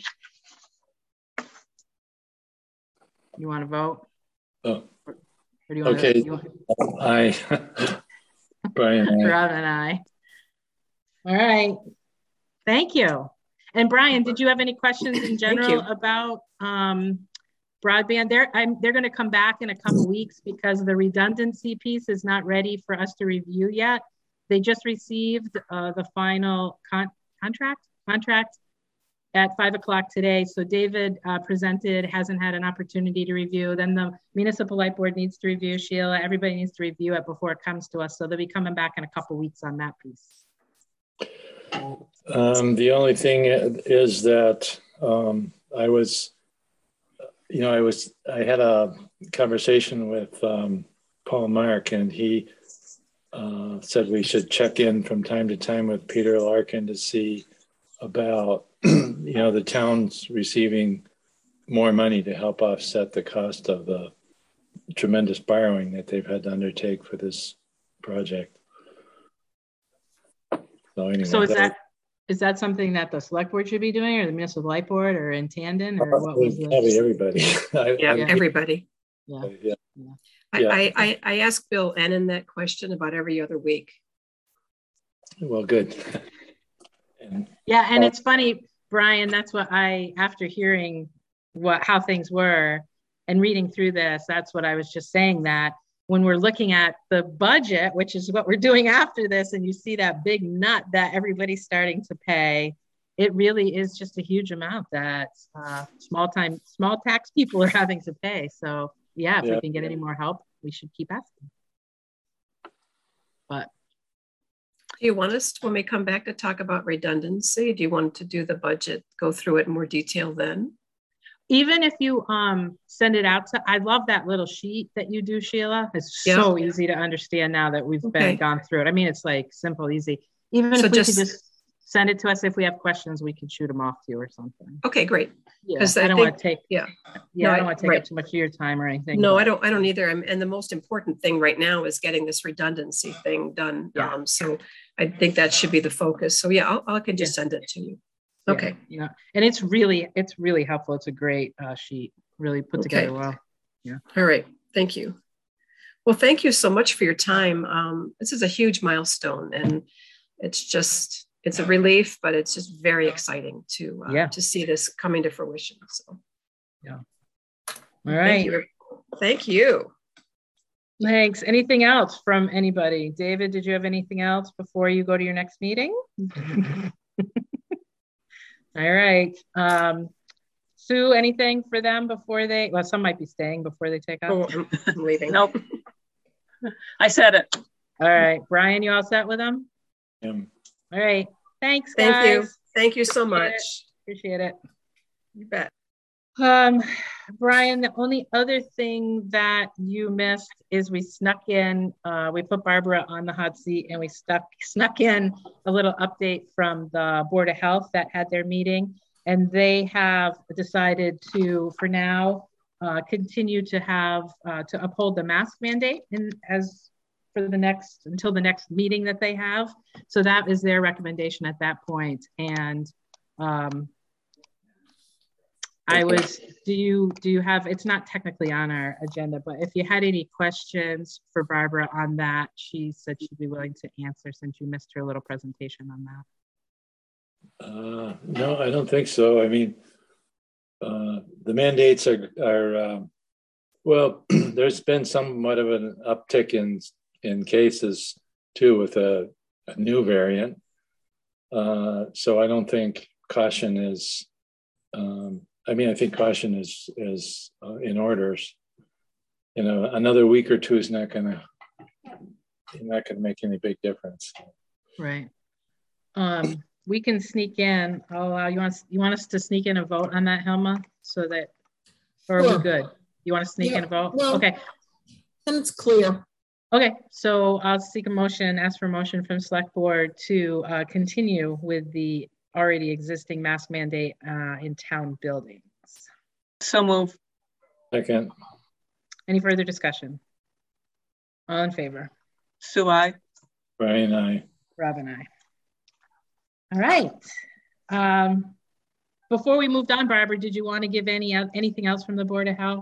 You want to vote? Oh, or do you want okay. To, you want... Aye. Brian, aye. Rob and I. All right. Thank you. And Brian, did you have any questions in general about um, broadband? They're, I'm, they're going to come back in a couple weeks because the redundancy piece is not ready for us to review yet. They just received uh, the final con contract contract at five o'clock today. So David uh, presented, hasn't had an opportunity to review. Then the Municipal Light Board needs to review. Sheila, everybody needs to review it before it comes to us. So they'll be coming back in a couple weeks on that piece. Um, the only thing is that um, I was, you know, I was, I had a conversation with um, Paul Mark, and he uh, said we should check in from time to time with Peter Larkin to see about, you know, the town's receiving more money to help offset the cost of the tremendous borrowing that they've had to undertake for this project. So, anyway, so is that, that is that something that the select board should be doing, or the Municipal Light Board, or in tandem, or what was the... Probably everybody. I, yeah, I, everybody. Yeah. yeah. I, Yeah. I, I, I ask Bill Ennin that question about every other week. Well, good. And, Yeah, and uh, it's funny, Brian, that's what I, after hearing what how things were and reading through this, that's what I was just saying, that when we're looking at the budget, which is what we're doing after this, and you see that big nut that everybody's starting to pay, it really is just a huge amount that uh, small time, small tax people are having to pay. So yeah, if Yeah. we can get any more help, we should keep asking. But Do you want us, when we come back, to talk about redundancy? Do you want to do the budget, go through it in more detail then? even if you um send it out to, I love that little sheet that you do, Sheila. It's Yeah. so easy to understand now that we've Okay. been gone through it. I mean, it's like simple, easy. Even So if we just- could just send it to us, if we have questions, we can shoot them off to you or something. Okay, great. Yeah, 'Cause I I don't think- want to take, yeah. yeah, No, I I- don't want to take right. up too much of your time or anything. No, but- I don't, I don't either. I'm- And the most important thing right now is getting this redundancy thing done. Yeah. Um, so I think that should be the focus. So yeah, I'll, I can just send it to you. Yeah, Okay. Yeah, and it's really, it's really helpful. It's a great uh, sheet, really put Okay. together well. All right. Thank you. Well, thank you so much for your time. Um, this is a huge milestone, and it's just, it's a relief, but it's just very exciting to, uh, Yeah. to see this coming to fruition. So All thank right, you. Thank you. thanks. Anything else from anybody? David, did you have anything else before you go to your next meeting? All right. Um, Sue, anything for them before they, well, some might be staying before they take Oh, off. I'm, I'm leaving. Nope. I said it. All right. Brian, you all set with them? um, All right. Thanks, Thank guys. you. Thank you so Appreciate it. much. Appreciate it. You bet. Um, Brian, the only other thing that you missed is we snuck in, uh, we put Barbara on the hot seat and we stuck snuck in a little update from the Board of Health that had their meeting, and they have decided to, for now, uh, continue to have uh, to uphold the mask mandate in as for the next until the next meeting that they have. So that is their recommendation at that point, and. Um, I was, do you, do you have, it's not technically on our agenda, but if you had any questions for Barbara on that, she said she'd be willing to answer since you missed her little presentation on that. uh, no, I don't think so. I mean, uh, the mandates are, are um, well, there's been somewhat of an uptick in, in cases too with a, a new variant. Uh, so I don't think caution is, um, I mean, I think caution is is uh, in orders. You know, another week or two is not gonna not gonna make any big difference. Right. Um, we can sneak in. I'll allow you want you want us to sneak in a vote on that, Helma, so that, or are Sure. we good? You want to sneak Yeah, in a vote? well- Okay. And it's clear. Okay. So I'll seek a motion, ask for a motion from Select Board to uh, continue with the already existing mask mandate uh, in town buildings. So move. Second, Any further discussion? All in favor? Sue, I. Brian, I. Rob and I. All right. Um, before we moved on, Barbara, did you want to give any anything else from the Board of Health?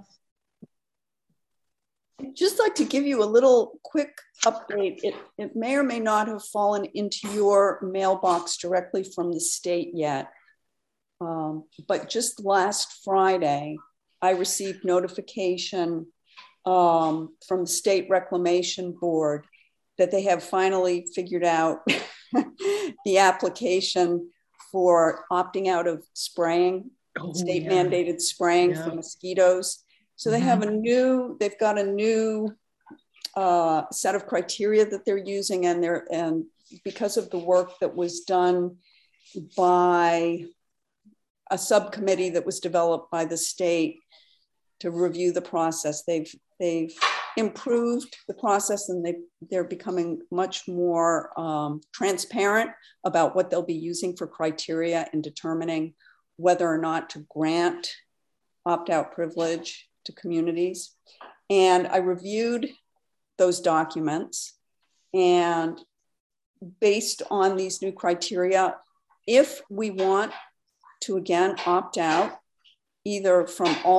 I'd just like to give you a little quick update. It, it may or may not have fallen into your mailbox directly from the state yet. Um, but just last Friday, I received notification um, from the State Reclamation Board that they have finally figured out the application for opting out of spraying, Oh, state yeah. mandated spraying Yeah. for mosquitoes. So they have a new, they've got a new uh, set of criteria that they're using, and they're, and because of the work that was done by a subcommittee that was developed by the state to review the process, they've they've improved the process, and they they're becoming much more um, transparent about what they'll be using for criteria in determining whether or not to grant opt-out privilege to communities. And I reviewed those documents, and based on these new criteria, if we want to again opt out either from all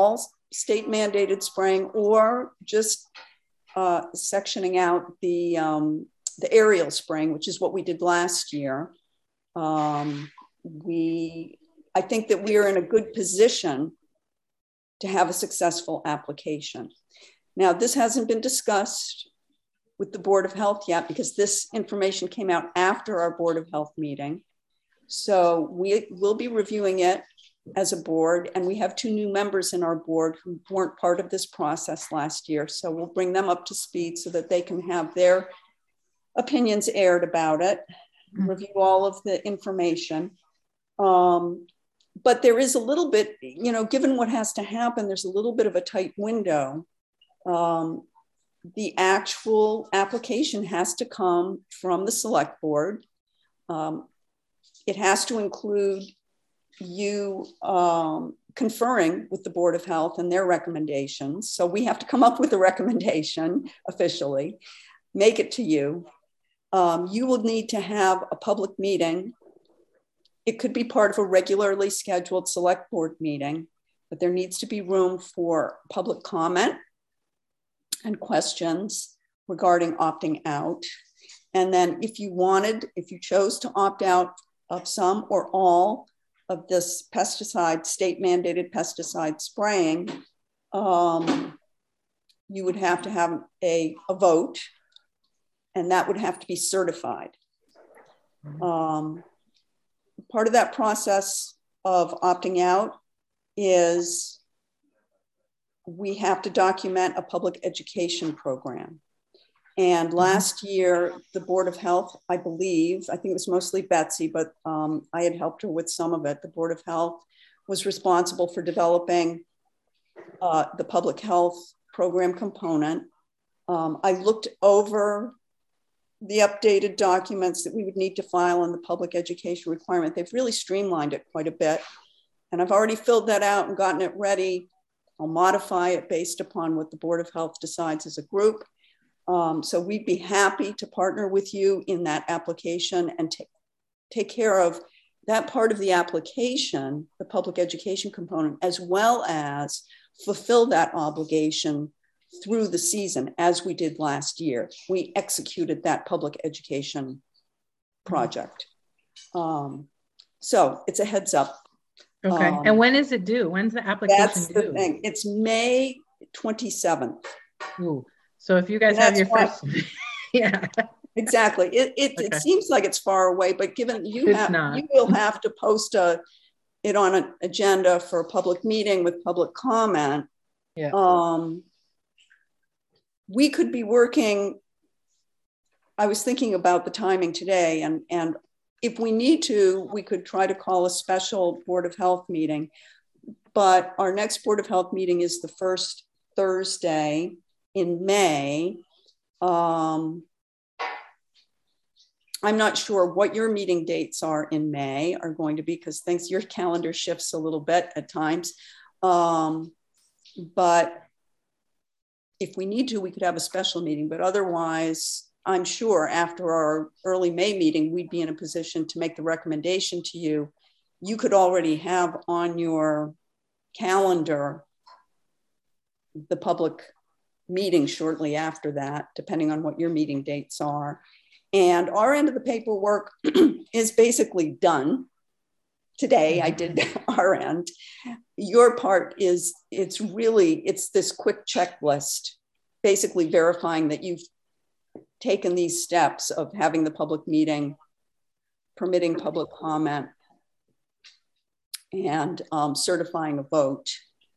state mandated spraying or just uh, sectioning out the, um, the aerial spraying, which is what we did last year. Um, we, I think that we are in a good position to have a successful application. Now, this hasn't been discussed with the Board of Health yet because this information came out after our Board of Health meeting. So we will be reviewing it as a board, and we have two new members in our board who weren't part of this process last year. So we'll bring them up to speed so that they can have their opinions aired about it, review all of the information. Um, but there is a little bit, you know, given what has to happen, there's a little bit of a tight window. Um, the actual application has to come from the select board. Um, it has to include you um, conferring with the Board of Health and their recommendations. So we have to come up with a recommendation officially, make it to you. Um, you will need to have a public meeting. It could be part of a regularly scheduled select board meeting, but there needs to be room for public comment and questions regarding opting out. And then if you wanted, if you chose to opt out of some or all of this pesticide, state mandated pesticide spraying, um, you would have to have a, a vote, and that would have to be certified. Um, part of that process of opting out is we have to document a public education program. And last year, the Board of Health, I believe, I think it was mostly Betsy, but um, I had helped her with some of it. The Board of Health was responsible for developing uh, the public health program component. Um, I looked over the updated documents that we would need to file on the public education requirement. They've really streamlined it quite a bit. And I've already filled that out and gotten it ready. I'll modify it based upon what the Board of Health decides as a group. Um, so we'd be happy to partner with you in that application and take, take care of that part of the application, the public education component, as well as fulfill that obligation through the season as we did last year. We executed that public education project. Um, so it's a heads up. Okay. Um, and when is it due? When's the application that's due? That's the thing. It's May twenty-seventh. Ooh. So if you guys have your why, first, yeah. Exactly. It, it, okay. It seems like it's far away, but given you it's have, not. you will have to post a, it on an agenda for a public meeting with public comment. Yeah. Um, we could be working, I was thinking about the timing today, and, and if we need to, we could try to call a special Board of Health meeting, but our next Board of Health meeting is the first Thursday in May. Um, I'm not sure what your meeting dates are in May are going to be, because things, your calendar shifts a little bit at times. Um, but if we need to, we could have a special meeting, but otherwise, I'm sure after our early May meeting, we'd be in a position to make the recommendation to you. You could already have on your calendar the public meeting shortly after that, depending on what your meeting dates are. And our end of the paperwork is basically done. Today, I did our end. Your part is, it's really, it's this quick checklist, basically verifying that you've taken these steps of having the public meeting, permitting public comment, and um, certifying a vote.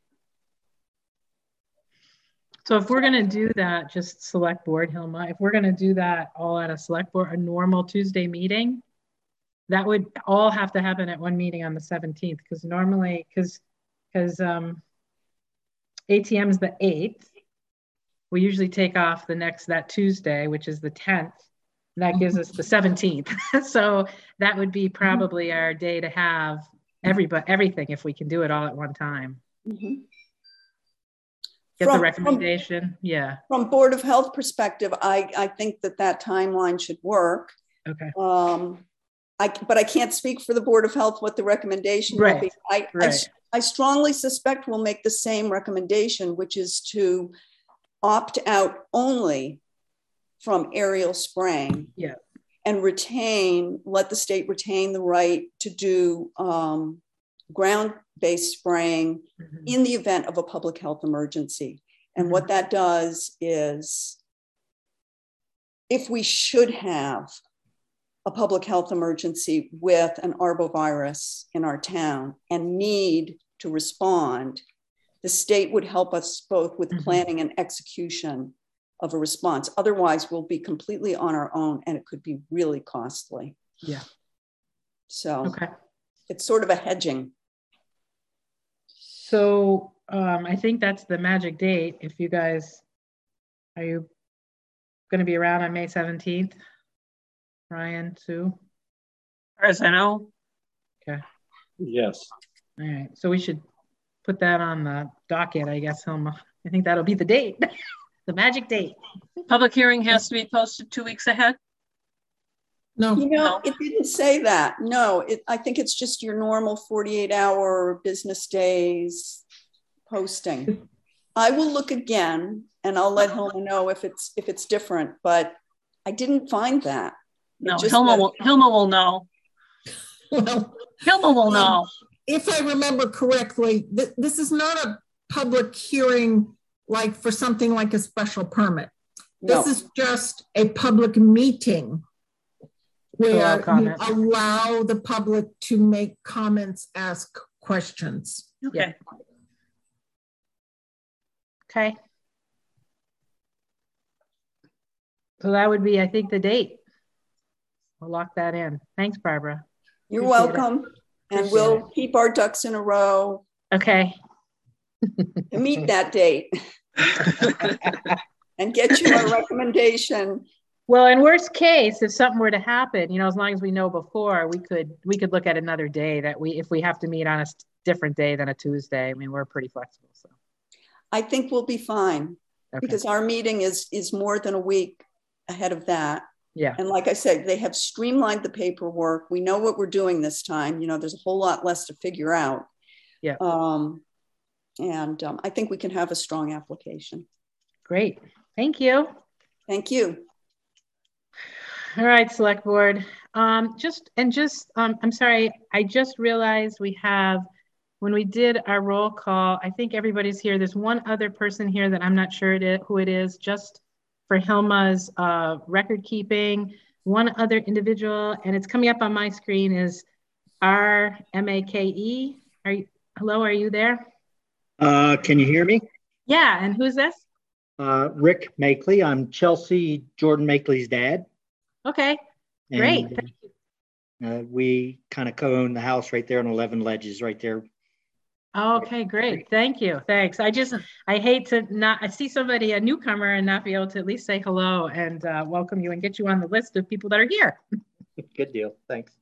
So if we're going to do that, just select board, Hilma, if we're going to do that all at a select board, a normal Tuesday meeting, that would all have to happen at one meeting on the seventeenth, because normally, because because um, A T M is the eighth, we usually take off the next, that Tuesday, which is the tenth, that gives us the seventeenth. So that would be probably our day to have everybody, everything, if we can do it all at one time. Mm-hmm. Get from, the recommendation, from, yeah. From Board of Health perspective, I, I think that that timeline should work. Okay. Um, I, but I can't speak for the Board of Health what the recommendation right. will be. I, right. I, I strongly suspect we'll make the same recommendation, which is to opt out only from aerial spraying. Yeah. And retain, let the state retain the right to do um, ground-based spraying mm-hmm. in the event of a public health emergency. And mm-hmm. what that does is, if we should have a public health emergency with an arbovirus in our town and need to respond, the state would help us both with mm-hmm. planning and execution of a response. Otherwise, we'll be completely on our own and it could be really costly. Yeah. So okay. It's sort of a hedging. So um, I think that's the magic date. If you guys, are you going to be around on May seventeenth? Ryan, Sue? As far as I know. Okay. Yes. All right. So we should put that on the docket, I guess, Hilma. I think that'll be the date, the magic date. Public hearing has to be posted two weeks ahead? No. You know, no. It didn't say that. No, it, I think it's just your normal forty-eight hour business days posting. I will look again and I'll let Hilma know if it's if it's different, but I didn't find that. No, Hilma will, Hilma will know. Well, Hilma will know. Um, if I remember correctly, th this is not a public hearing like for something like a special permit. No. This is just a public meeting where you allow the public to make comments, ask questions. Okay. Okay. So that would be, I think, the date. We'll lock that in. Thanks, Barbara. You're Appreciate welcome. It. And Appreciate we'll it. keep our ducks in a row. Okay. To meet that date. And get you a recommendation. Well, in worst case, if something were to happen, you know, as long as we know before, we could we could look at another day that we, if we have to meet on a different day than a Tuesday. I mean, we're pretty flexible. So I think we'll be fine okay. because our meeting is is more than a week ahead of that. Yeah. And like I said, they have streamlined the paperwork. We know what we're doing this time. You know, there's a whole lot less to figure out. Yeah. Um, and um, I think we can have a strong application. Great. Thank you. Thank you. All right, select board. Um, just, and just, um, I'm sorry, I just realized we have, when we did our roll call, I think everybody's here. There's one other person here that I'm not sure it is, who it is, just for Hilma's uh, record keeping. One other individual, and it's coming up on my screen, is R M A K E. Are you, hello, are you there? Uh, can you hear me? Yeah, and who's this? Uh, Rick Makeley. I'm Chelsea Jordan Makeley's dad. Okay, great. And, Thank you. Uh, we kind of co-own the house right there on eleven Ledges right there. Okay, great. Thank you. Thanks. I just, I hate to not, I see somebody, a newcomer, and not be able to at least say hello and uh, welcome you and get you on the list of people that are here. Good deal. Thanks.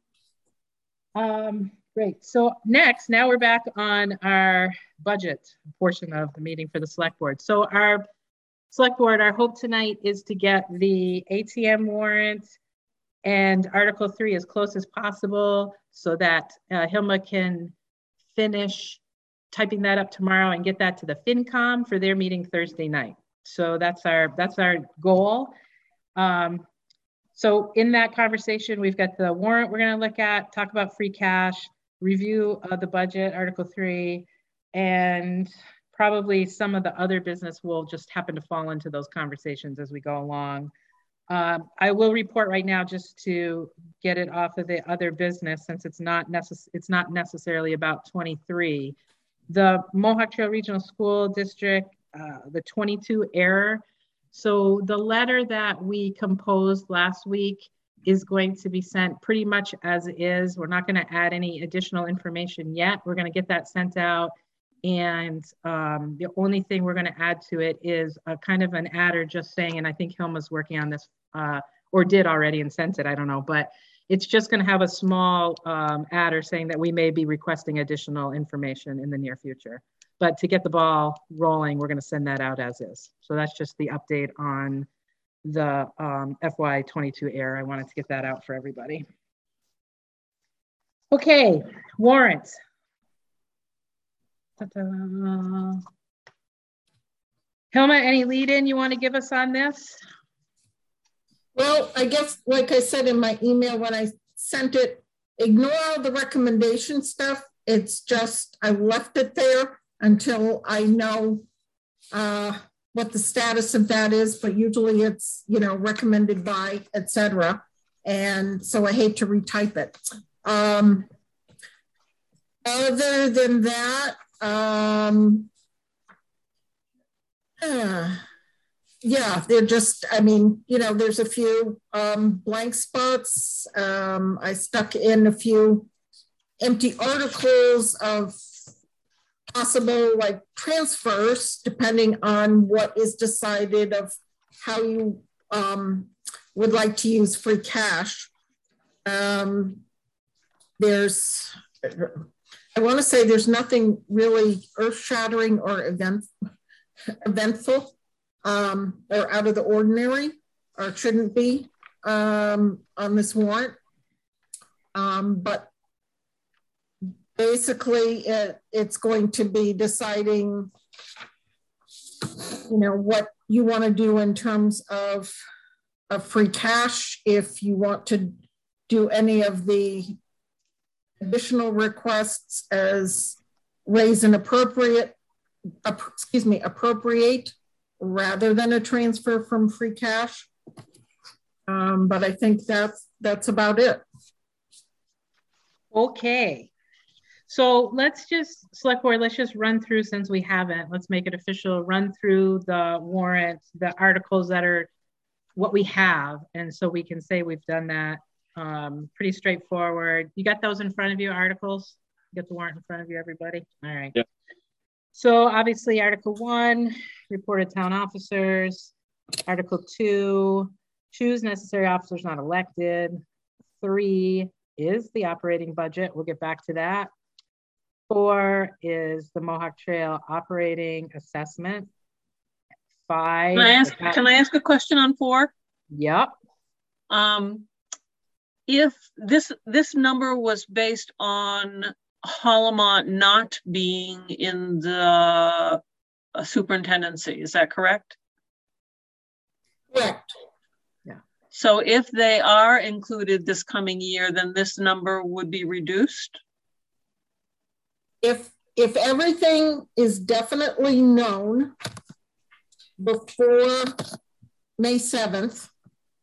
Um, great. So next, now we're back on our budget portion of the meeting for the select board. So our select board, our hope tonight is to get the A T M warrant and Article three as close as possible so that uh, Hilma can finish typing that up tomorrow and get that to the FinCom for their meeting Thursday night. So that's our that's our goal. Um, so in that conversation, we've got the warrant we're going to look at, talk about free cash, review of the budget, Article three, and probably some of the other business will just happen to fall into those conversations as we go along. Um, I will report right now just to get it off of the other business since it's not necess it's not necessarily about twenty-three. The Mohawk Trail Regional School District, uh, the twenty-two error. So the letter that we composed last week is going to be sent pretty much as is. We're not going to add any additional information yet. We're going to get that sent out. And um, the only thing we're going to add to it is a kind of an adder just saying, and I think Hilma's working on this uh, or did already and sent it, I don't know, but it's just going to have a small um, adder saying that we may be requesting additional information in the near future. But to get the ball rolling, we're going to send that out as is. So that's just the update on the um, F Y twenty-two error. I wanted to get that out for everybody. Okay, warrants. Ta-da. Hilma, any lead in you want to give us on this? Well, I guess, like I said in my email when I sent it, ignore all the recommendation stuff. It's just, I left it there until I know uh, what the status of that is, but usually it's, you know, recommended by, et cetera. And so I hate to retype it. Um, other than that, um, uh, yeah, they're just, I mean, you know, there's a few um, blank spots. Um, I stuck in a few empty articles of possible like transfers, depending on what is decided of how you um, would like to use free cash. Um, there's, I want to say there's nothing really earth-shattering or event, eventful um, or out of the ordinary, or shouldn't be um, on this warrant. Um, but basically it, it's going to be deciding, you know, what you want to do in terms of, of free cash, if you want to do any of the additional requests as raise and appropriate, uh, excuse me, appropriate rather than a transfer from free cash. Um, but I think that's, that's about it. Okay. So let's just, select board, let's just run through, since we haven't, let's make it official, run through the warrant, the articles that are what we have. And so we can say we've done that. Um, pretty straightforward. You got those in front of you, articles? You got the warrant in front of you, everybody? All right. Yep. So obviously Article one, report of town officers. Article two, choose necessary officers not elected. Three is the operating budget. We'll get back to that. Four is the Mohawk Trail operating assessment. Five. Can I ask, can I ask a question on four? Yep. Um, if this, this number was based on Hollamont not being in the uh, superintendency, is that correct? Correct. Yeah. So if they are included this coming year, then this number would be reduced? If, if everything is definitely known before May seventh,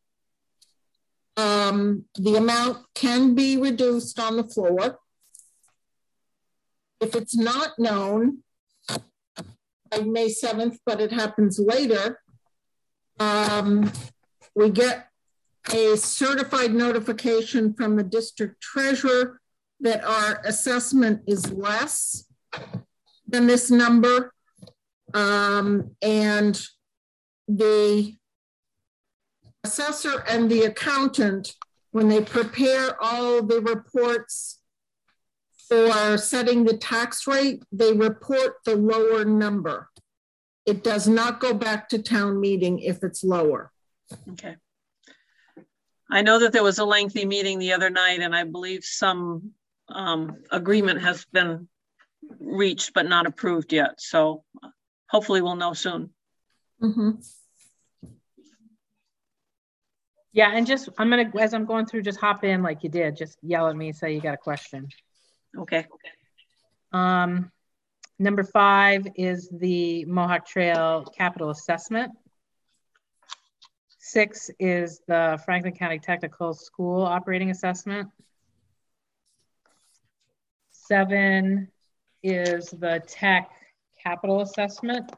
um, the amount can be reduced on the floor. If it's not known by May seventh, but it happens later, um, we get a certified notification from the district treasurer that our assessment is less than this number. Um, and the assessor and the accountant, when they prepare all the reports for setting the tax rate, they report the lower number. It does not go back to town meeting if it's lower. Okay. I know that there was a lengthy meeting the other night, and I believe some um, agreement has been reached but not approved yet. So hopefully we'll know soon. Mm-hmm. Yeah, and just, I'm gonna, as I'm going through, just hop in like you did. Just yell at me, say you got a question. Okay. Um, number five is the Mohawk Trail capital assessment. Six is the Franklin County Technical School operating assessment. Seven is the tech capital assessment.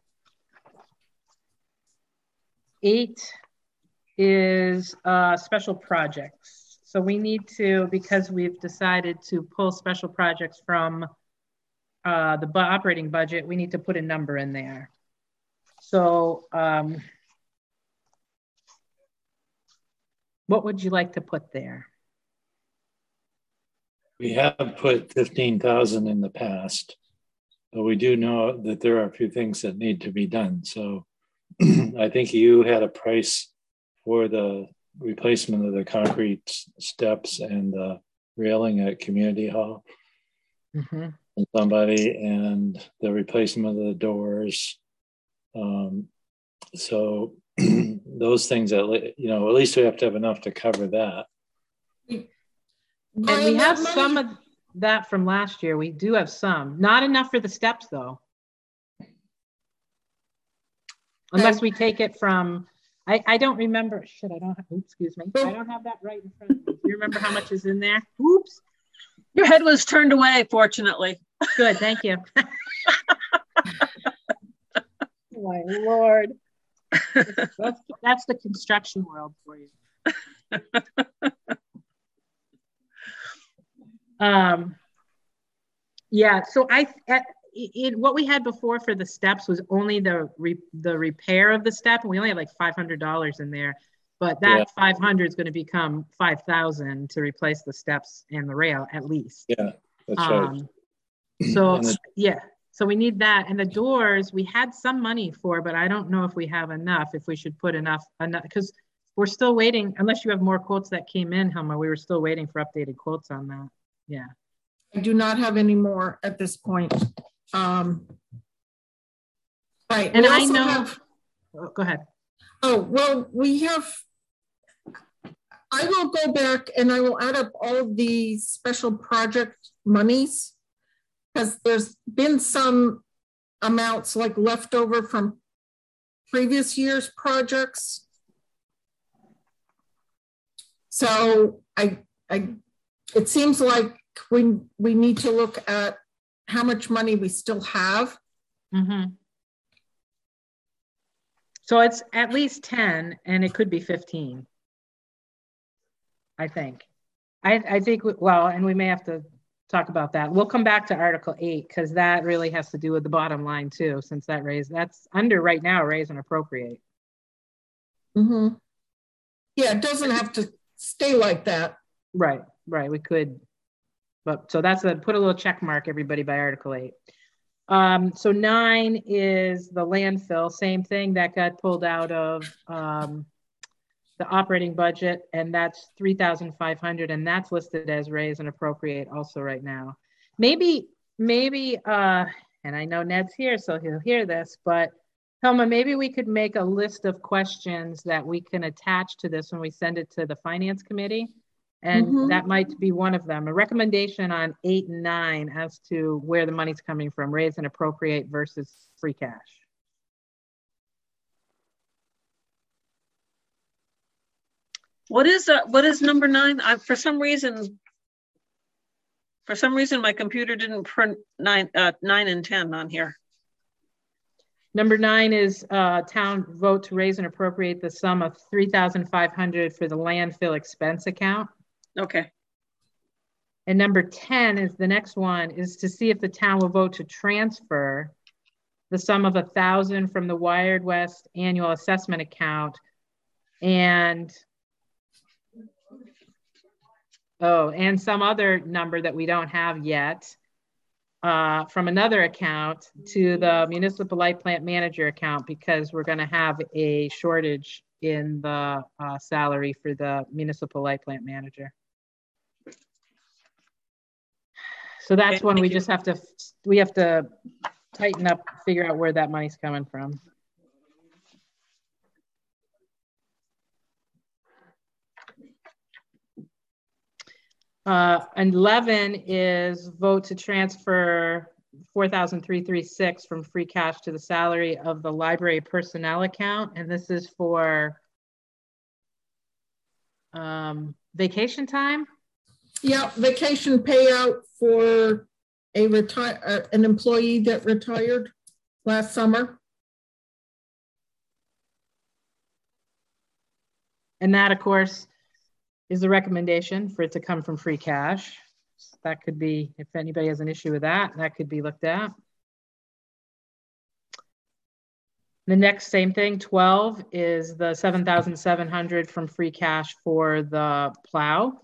Eight is uh, special projects. So we need to, because we've decided to pull special projects from uh, the bu operating budget, we need to put a number in there. So um, what would you like to put there? We have put fifteen thousand in the past, but we do know that there are a few things that need to be done. So I think you had a price for the replacement of the concrete steps and the railing at Community Hall. Mm-hmm. from somebody, and the replacement of the doors. Um, so those things that, you know, at least we have to have enough to cover that. And we have some of that from last year. We do have some, not enough for the steps though. Unless we take it from, I, I don't remember, shit, I don't have, oops, excuse me. I don't have that right in front of me. Do you remember how much is in there? Oops. Your head was turned away, fortunately. Good, thank you. Oh my Lord. That's, that's the construction world for you. um, yeah, so I, at, it, what we had before for the steps was only the re, the repair of the step, and we only had like five hundred dollars in there. But that yeah. five hundred is going to become five thousand to replace the steps and the rail at least. Yeah, that's um, right. So the, yeah, so we need that, and the doors we had some money for, but I don't know if we have enough. If we should put enough, enough because we're still waiting. Unless you have more quotes that came in, Helma, we were still waiting for updated quotes on that. Yeah, I do not have any more at this point. Um, right, and I know. Have, oh, go ahead. Oh well, we have. I will go back and I will add up all of the special project monies, because there's been some amounts like left over from previous year's projects. So I, I, it seems like we we need to look at how much money we still have. Mm-hmm. So it's at least ten, and it could be fifteen. I think. I, I think, we, well, and we may have to talk about that. We'll come back to Article eight, because that really has to do with the bottom line too, since that raise, that's under right now, raise and appropriate. Mm-hmm. Yeah, it doesn't have to stay like that. Right, right, we could. But so that's a, put a little check mark, everybody, by Article eight. Um, so nine is the landfill, same thing that got pulled out of um, the operating budget, and that's three thousand five hundred, and that's listed as raise and appropriate also right now. Maybe, maybe, uh, and I know Ned's here, so he'll hear this, but Helma, maybe we could make a list of questions that we can attach to this when we send it to the finance committee. And mm-hmm. that might be one of them, a recommendation on eight and nine as to where the money's coming from, raise and appropriate versus free cash. What is uh, what is number nine? I, for some reason, for some reason, my computer didn't print nine, uh, nine and ten on here. Number nine is uh, town vote to raise and appropriate the sum of three thousand five hundred for the landfill expense account. Okay. And number ten is the next one, is to see if the town will vote to transfer the sum of a thousand from the Wired West annual assessment account and oh, and some other number that we don't have yet uh, from another account to the municipal light plant manager account, because we're going to have a shortage in the uh, salary for the municipal light plant manager. So that's okay, when we you. just have to, we have to tighten up, figure out where that money's coming from. Uh, and eleven is vote to transfer four thousand three hundred thirty-six from free cash to the salary of the library personnel account. And this is for um, vacation time. Yeah, vacation payout for a retire uh, an employee that retired last summer. And that, of course, is the recommendation for it to come from free cash. That could be, if anybody has an issue with that, that could be looked at. The next same thing, twelve, is the seven thousand seven hundred from free cash for the plow.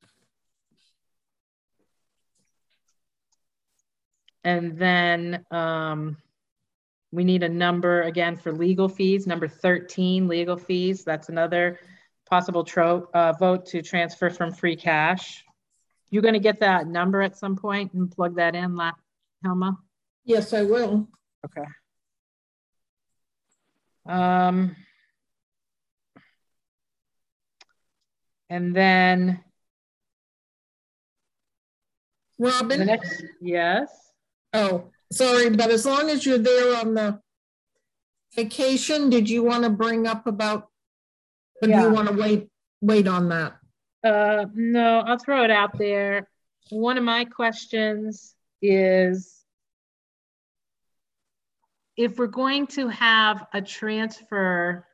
And then um, we need a number again for legal fees, number thirteen, legal fees. That's another possible tro uh, vote to transfer from free cash. You're going to get that number at some point and plug that in, Helma? Yes, I will. Okay. Um, and then Robin? the next, yes. Oh, sorry, but as long as you're there on the vacation, did you want to bring up about, or do Yeah. you want to wait, wait on that? Uh, no, I'll throw it out there. One of my questions is if we're going to have a transfer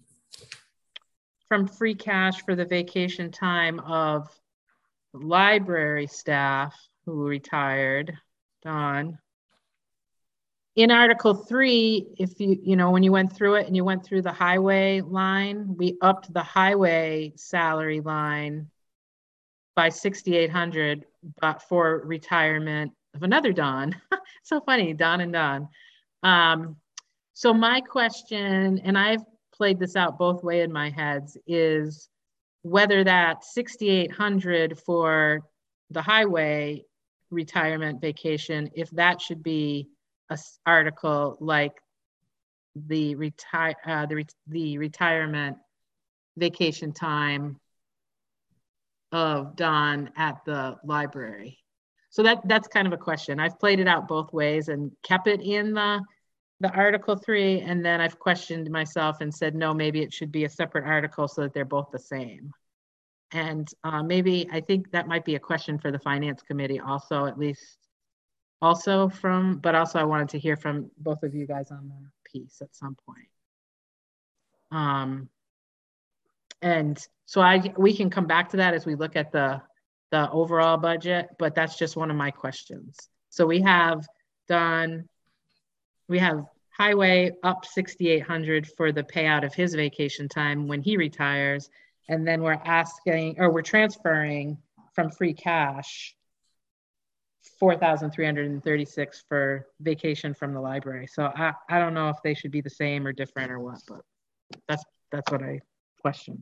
from free cash for the vacation time of library staff who retired, Don, in Article three, if you, you know, when you went through it and you went through the highway line, we upped the highway salary line by sixty-eight hundred, but for retirement of another Don. So funny, Don and Don. Um, so my question, and I've played this out both way in my heads, is whether that sixty-eight hundred for the highway retirement vacation, if that should be a article like the retire uh, the re the retirement vacation time of Don at the library. So that that's kind of a question. I've played it out both ways and kept it in the the Article three, and then I've questioned myself and said no, maybe it should be a separate article so that they're both the same. And uh, maybe I think that might be a question for the Finance Committee also, at least also from, but also I wanted to hear from both of you guys on the piece at some point. Um, and so I we can come back to that as we look at the, the overall budget, but that's just one of my questions. So we have done, we have highway up sixty-eight hundred for the payout of his vacation time when he retires. And then we're asking, or we're transferring from free cash four thousand three hundred thirty-six for vacation from the library. So I, I don't know if they should be the same or different or what, but that's that's what I questioned.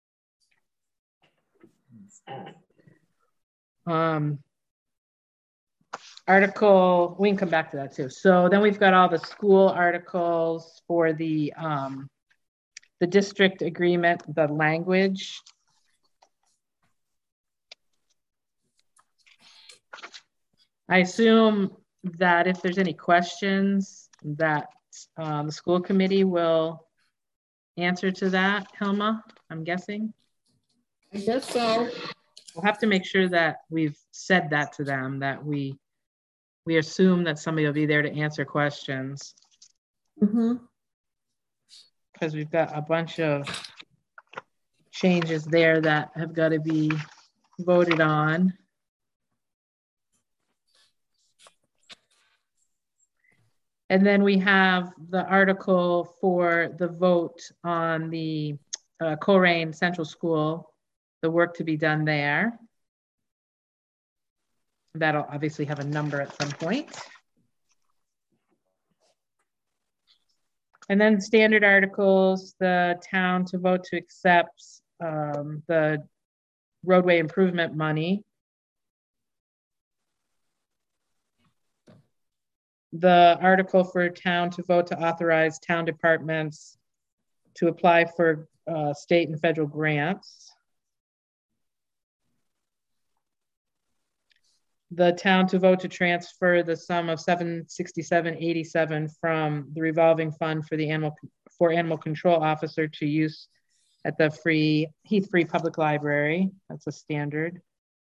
Um, article, we can come back to that too. So then we've got all the school articles for the um, the district agreement, the language. I assume that if there's any questions that um, the school committee will answer to that, Helma, I'm guessing. I guess so. We'll have to make sure that we've said that to them, that we we assume that somebody will be there to answer questions. Mm-hmm. Because we've got a bunch of changes there that have got to be voted on. And then we have the article for the vote on the uh, Coleraine Central School, the work to be done there. That'll obviously have a number at some point. And then standard articles, the town to vote to accept um, the roadway improvement money. The article for town to vote to authorize town departments to apply for uh, state and federal grants. The town to vote to transfer the sum of seven sixty-seven eighty-seven from the revolving fund for the animal for animal control officer to use at the free Heath Free Public Library. That's a standard.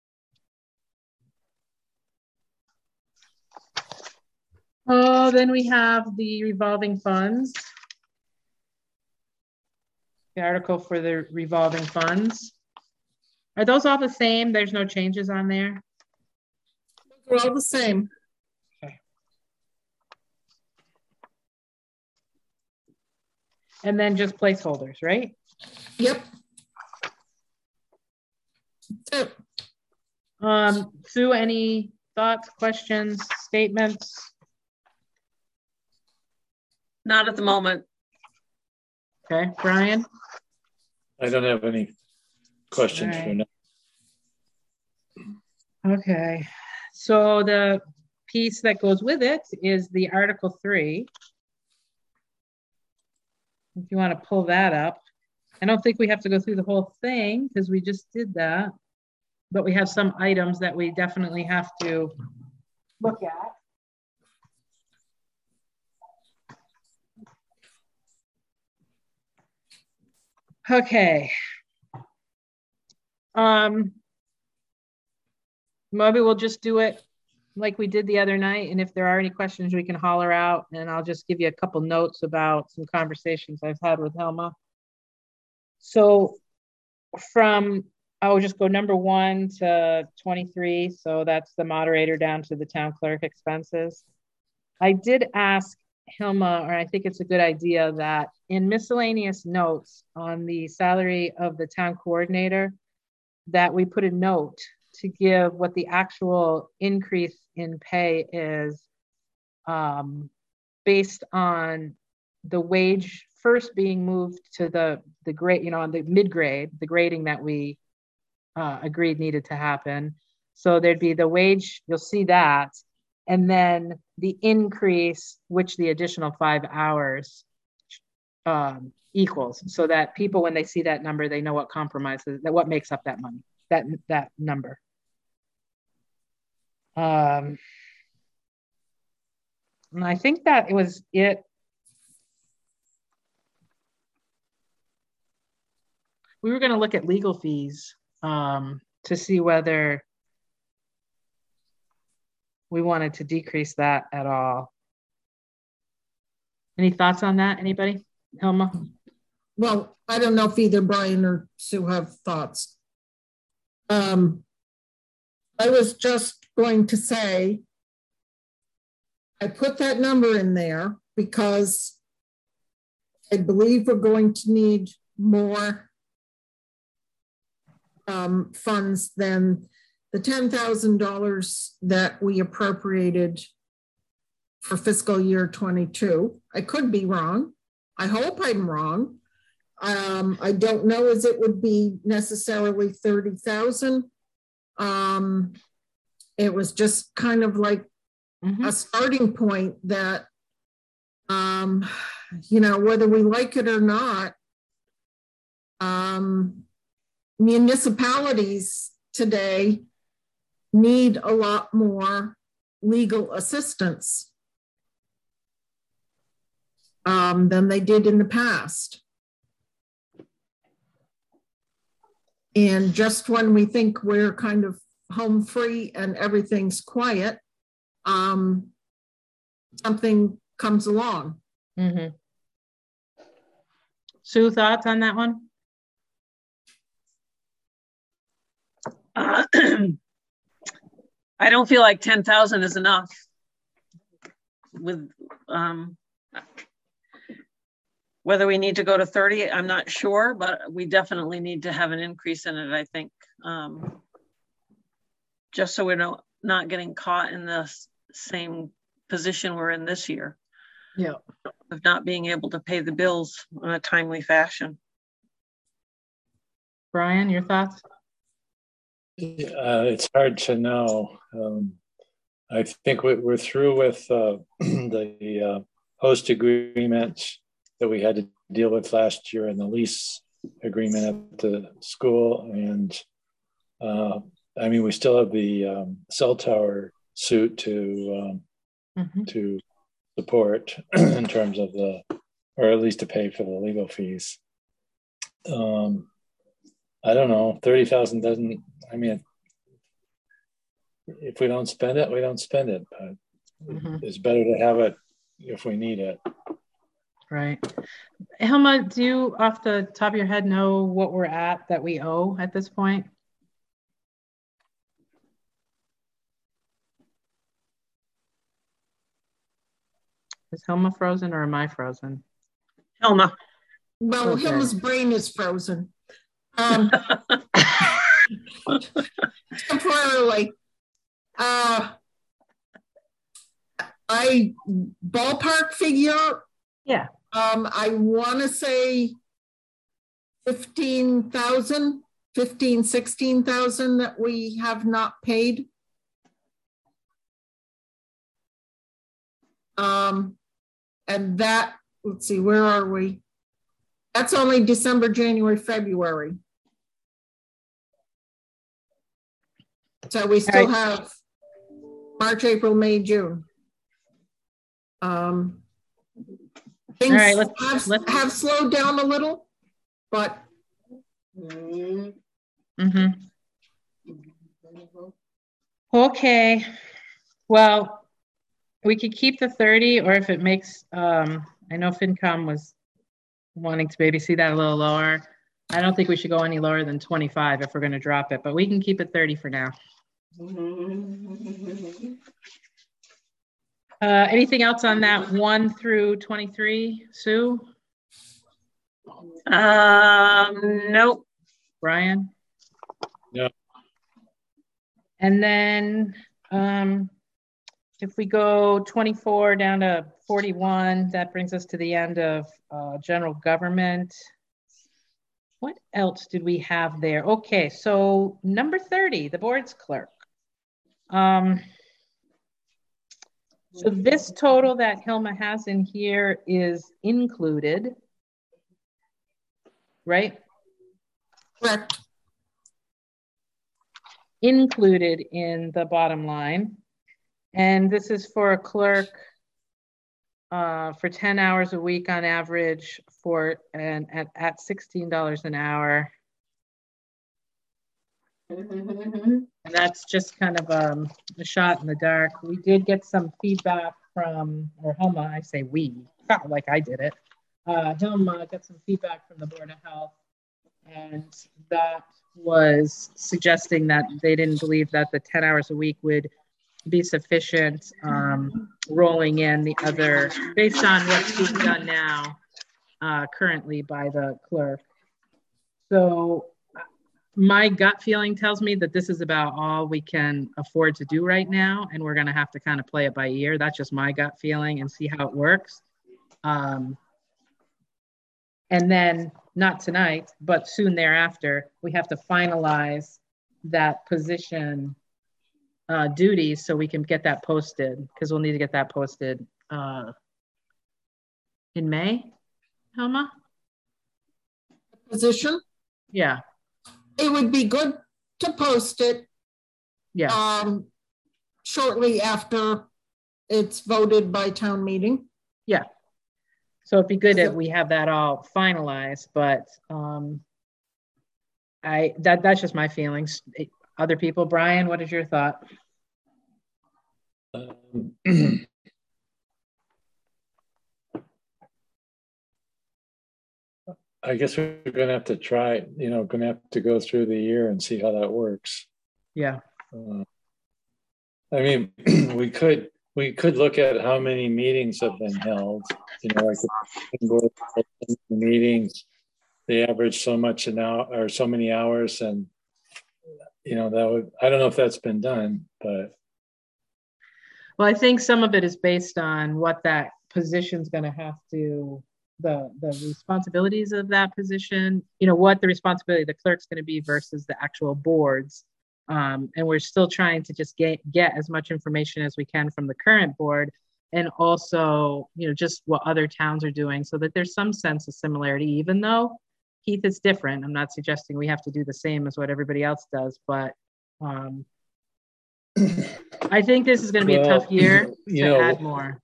Oh, then we have the revolving funds. The article for the revolving funds. Are those all the same? There's no changes on there? They're all the same. Okay. And then just placeholders, right? Yep. Yep. Um, Sue, any thoughts, questions, statements? Not at the moment. Okay, Brian? I don't have any questions All for right. now. Okay, so the piece that goes with it is the Article three. If you want to pull that up. I don't think we have to go through the whole thing because we just did that, but we have some items that we definitely have to look at. Okay. Um, maybe we'll just do it like we did the other night. And if there are any questions, we can holler out, and I'll just give you a couple notes about some conversations I've had with Helma. So from, I'll just go number one to twenty-three. So that's the moderator down to the town clerk expenses. I did ask Hilma, or I think it's a good idea, that in miscellaneous notes on the salary of the town coordinator, that we put a note to give what the actual increase in pay is um, based on the wage first being moved to the, the grade, you know, on the mid-grade, the grading that we uh, agreed needed to happen. So there'd be the wage, you'll see that, and then the increase, which the additional five hours um, equals, so that people, when they see that number, they know what compromises, that what makes up that money, that, that number. Um, and I think that it was it. We were going to look at legal fees um, to see whether we wanted to decrease that at all. Any thoughts on that? Anybody? Hilma? Well, I don't know if either Brian or Sue have thoughts. Um, I was just going to say, I put that number in there because I believe we're going to need more um, funds than the ten thousand dollars that we appropriated for fiscal year twenty-two. I could be wrong. I hope I'm wrong. Um, I don't know as it would be necessarily thirty thousand. Um, it was just kind of like mm-hmm. a starting point that, um, you know, whether we like it or not, um, municipalities today need a lot more legal assistance um, than they did in the past. And just when we think we're kind of home free and everything's quiet, um, something comes along. Mm-hmm. Sue, thoughts on that one? Uh, I don't feel like ten thousand is enough. With um, whether we need to go to thirty, I'm not sure, but we definitely need to have an increase in it, I think, um, just so we're not, not getting caught in the same position we're in this year. Yeah. Of not being able to pay the bills in a timely fashion. Brian, your thoughts? Uh, it's hard to know. Um, I think we're through with uh, the uh, host agreements that we had to deal with last year and the lease agreement at the school. And uh, I mean, we still have the um, cell tower suit to um, mm-hmm. to support in terms of the, or at least to pay for the legal fees. Um, I don't know, thirty thousand doesn't, I mean, if we don't spend it, we don't spend it, but mm-hmm. it's better to have it if we need it. Right. Hilma, do you off the top of your head know what we're at that we owe at this point? Is Hilma frozen or am I frozen? Hilma. Well, okay. Hilma's brain is frozen. Um, temporarily. Uh, I ballpark figure. Yeah. Um, I want to say fifteen thousand, fifteen, sixteen thousand that we have not paid. Um, and that, let's see, where are we? That's only December, January, February. So we still right. have March, April, May, June. Um, things All right, let's, have, let's... have slowed down a little, but. Mm-hmm. Okay, well, we could keep the thirty, or if it makes, um, I know FinCom was wanting to maybe see that a little lower. I don't think we should go any lower than twenty-five if we're going to drop it, but we can keep it thirty for now. Uh, anything else on that one through twenty-three, Sue? Um, nope. Brian? No. And then um, if we go twenty-four down to forty-one, that brings us to the end of uh, general government. What else did we have there? Okay, so number thirty, the board's clerk. Um, so this total that Hilma has in here is included, right? Correct. Included in the bottom line. And this is for a clerk uh, for ten hours a week on average for and at, at sixteen dollars an hour. And that's just kind of um, a shot in the dark. We did get some feedback from, or Hilma, I say we, not like I did it. Uh, Hilma got some feedback from the Board of Health, and that was suggesting that they didn't believe that the ten hours a week would be sufficient, um, rolling in the other, based on what's being done now, uh, currently by the clerk. So my gut feeling tells me that this is about all we can afford to do right now, and we're gonna have to kind of play it by ear. That's just my gut feeling, and see how it works. Um, and then, not tonight, but soon thereafter, we have to finalize that position uh, duties so we can get that posted, because we'll need to get that posted uh, in May, Hilma? Position? Yeah. It would be good to post it yeah. um, shortly after it's voted by town meeting. Yeah. So it'd be good if we have that all finalized, but um, I that that's just my feelings. Other people, Brian, what is your thought? Um, I guess we're going to have to try, you know, going to have to go through the year and see how that works. Yeah. Uh, I mean, we could we could look at how many meetings have been held. You know, like the meetings, they average so much an hour or so many hours, and you know that would. I don't know if that's been done, but well, I think some of it is based on what that position's going to have to. the the responsibilities of that position, you know, what the responsibility of the clerk's going to be versus the actual boards. Um, and we're still trying to just get, get as much information as we can from the current board, and also, you know, just what other towns are doing, so that there's some sense of similarity, even though Keith is different. I'm not suggesting we have to do the same as what everybody else does, but um, I think this is going to be well, a tough year to you know, add more.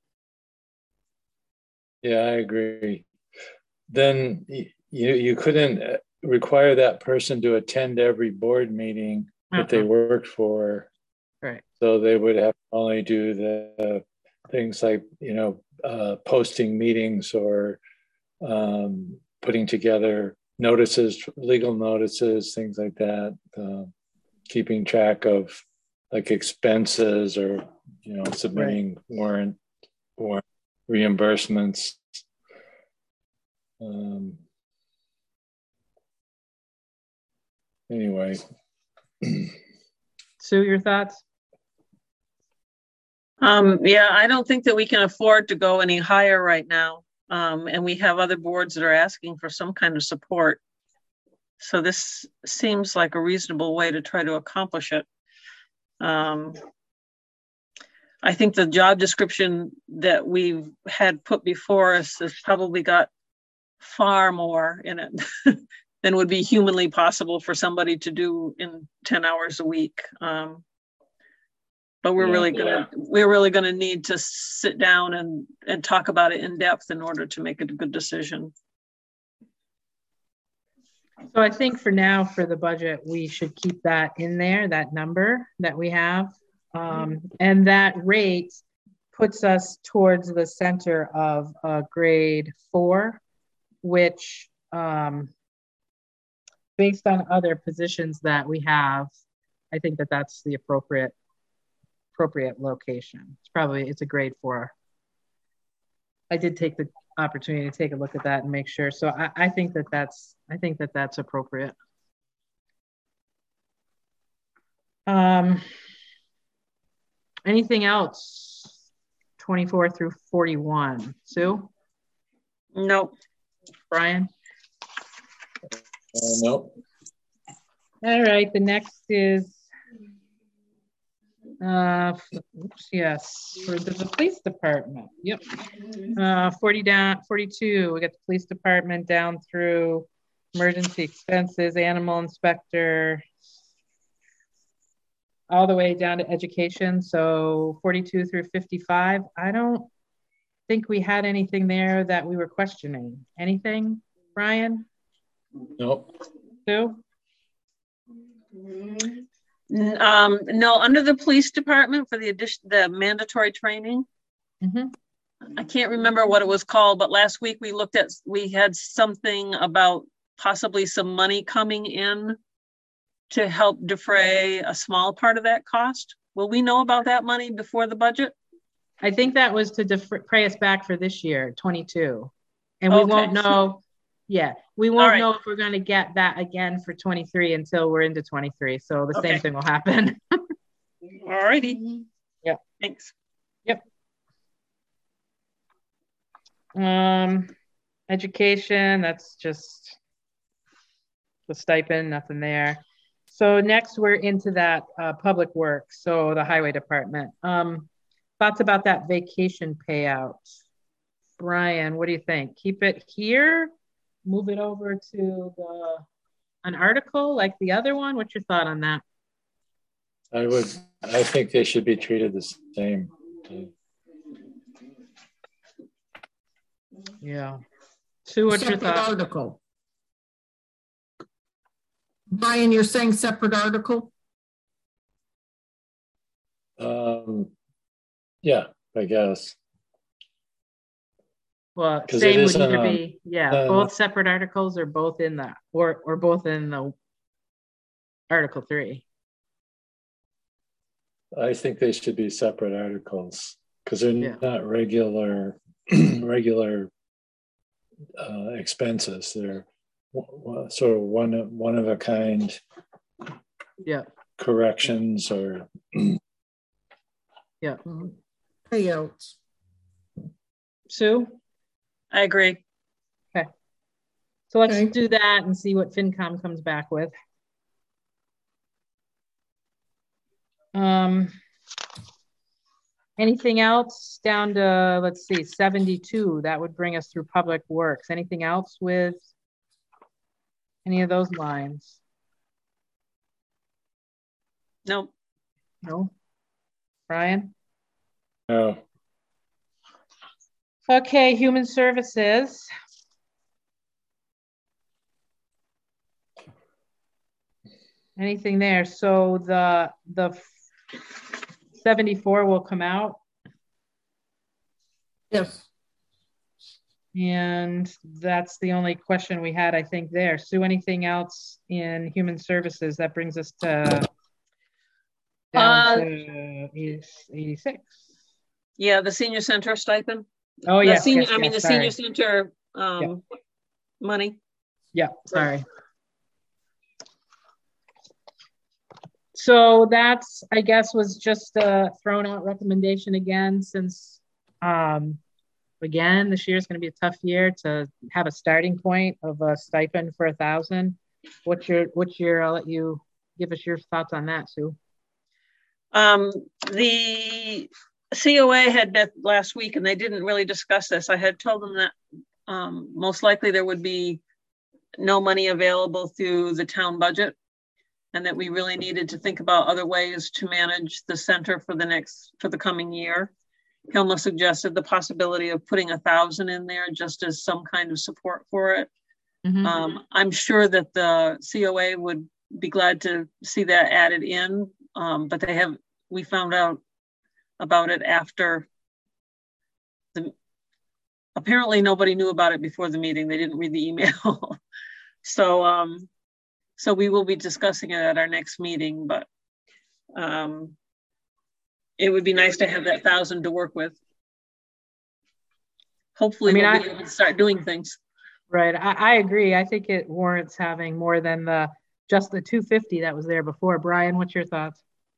Yeah, I agree. Then you you couldn't require that person to attend every board meeting uh-huh. that they worked for. Right. So they would have to only do the things like, you know, uh, posting meetings or um, putting together notices, legal notices, things like that, uh, keeping track of like expenses or, you know, submitting right. warrant or reimbursements. Um, anyway. Sue, your thoughts? Um, yeah, I don't think that we can afford to go any higher right now. Um, and we have other boards that are asking for some kind of support. So this seems like a reasonable way to try to accomplish it. Um, I think the job description that we've had put before us has probably got far more in it than would be humanly possible for somebody to do in ten hours a week. Um, but we're yeah, really gonna yeah. we're really gonna need to sit down and and talk about it in depth in order to make a good decision. So I think for now, for the budget, we should keep that in there, that number that we have. Um, and that rate puts us towards the center of uh, grade four, which um, based on other positions that we have, I think that that's the appropriate appropriate location. It's probably, it's a grade four. I did take the opportunity to take a look at that and make sure. So I, I think that that's, I think that that's appropriate. Um, anything else? twenty-four through forty-one. Sue? Nope. Brian? Uh, nope. All right, the next is, uh, oops, yes, for the, the police department. Yep. Uh, forty down, forty-two, we got the police department down through emergency expenses, animal inspector, all the way down to education. So forty-two through fifty-five. I don't think we had anything there that we were questioning. Anything, Brian? Nope. Sue? Um, no, under the police department for the addition, the mandatory training. Mm-hmm. I can't remember what it was called, but last week we looked at, we had something about possibly some money coming in to help defray a small part of that cost. Will we know about that money before the budget? I think that was to defray us back for this year, twenty-two. And we okay. won't know, yeah, we won't right. know if we're going to get that again for twenty-three until we're into twenty-three. So the okay. same thing will happen. All righty. Yep. Thanks. Yep. Um, education, that's just the stipend, nothing there. So next we're into that uh, public works. So the highway department. Um, thoughts about that vacation payout? Brian, what do you think? Keep it here? Move it over to the an article like the other one? What's your thought on that? I would, I think they should be treated the same. Yeah. Sue, what's separate your thought? Article. Brian, you're saying separate article? Um, yeah, I guess. Well, same would either um, be, yeah, uh, both separate articles or both in the, or or both in the Article three. I think they should be separate articles because they're yeah. not regular, regular uh, expenses. They're sort of one one of a kind. Yeah. Corrections or. yeah. Payouts. Sue? I agree. Okay. So let's okay. do that and see what FinCom comes back with. Um, anything else down to, let's see, seventy-two, that would bring us through public works. Anything else with any of those lines? No. No. Brian? No. Okay, human services. Anything there? So the the seventy-four will come out. Yes. And that's the only question we had, I think, there. Sue, anything else in human services? That brings us to down uh, to eighty-six. Yeah, the senior center stipend. Oh, the yes, senior, yes, I mean, yes, the sorry. senior center um, yeah. money. Yeah, sorry. So that's, I guess, was just a thrown out recommendation again, since, um, again, this year is going to be a tough year to have a starting point of a stipend for a thousand. What's your, what's your, I'll let you give us your thoughts on that, Sue. Um, the C O A had met last week and they didn't really discuss this. I had told them that um, most likely there would be no money available through the town budget, and that we really needed to think about other ways to manage the center for the next, for the coming year. Hilma suggested the possibility of putting a thousand in there just as some kind of support for it. Mm-hmm. um, I'm sure that the C O A would be glad to see that added in, um, but they have, we found out about it after the, apparently nobody knew about it before the meeting. They didn't read the email. so, um, so we will be discussing it at our next meeting, but um, it would be nice to have that thousand to work with. Hopefully I mean, we'll I, be able to start doing things. Right, I, I agree. I think it warrants having more than the just the two fifty that was there before. Brian, what's your thoughts?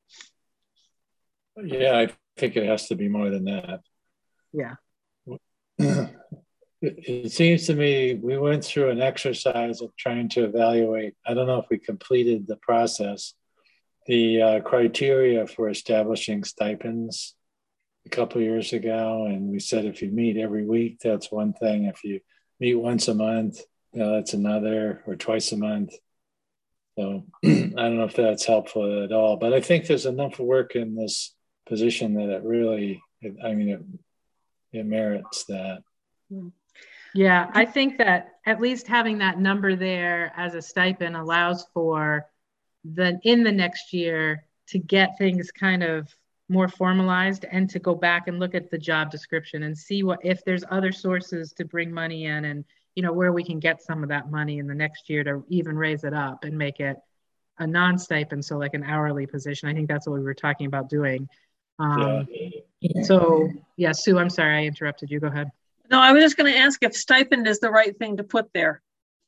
Yeah, I think it has to be more than that. Yeah. It, it seems to me we went through an exercise of trying to evaluate. I don't know if we completed the process. The uh, criteria for establishing stipends a couple of years ago, and we said if you meet every week, that's one thing. If you meet once a month, you know, that's another, or twice a month. So I don't know if that's helpful at all, but I think there's enough work in this position that it really, it, I mean, it, it merits that. Yeah, I think that at least having that number there as a stipend allows for the in the next year to get things kind of more formalized and to go back and look at the job description and see what if there's other sources to bring money in, and you know where we can get some of that money in the next year to even raise it up and make it a non-stipend, so like an hourly position. I think that's what we were talking about doing. Um, yeah. So yeah, Sue, I'm sorry I interrupted you. Go ahead. No, I was just going to ask if stipend is the right thing to put there.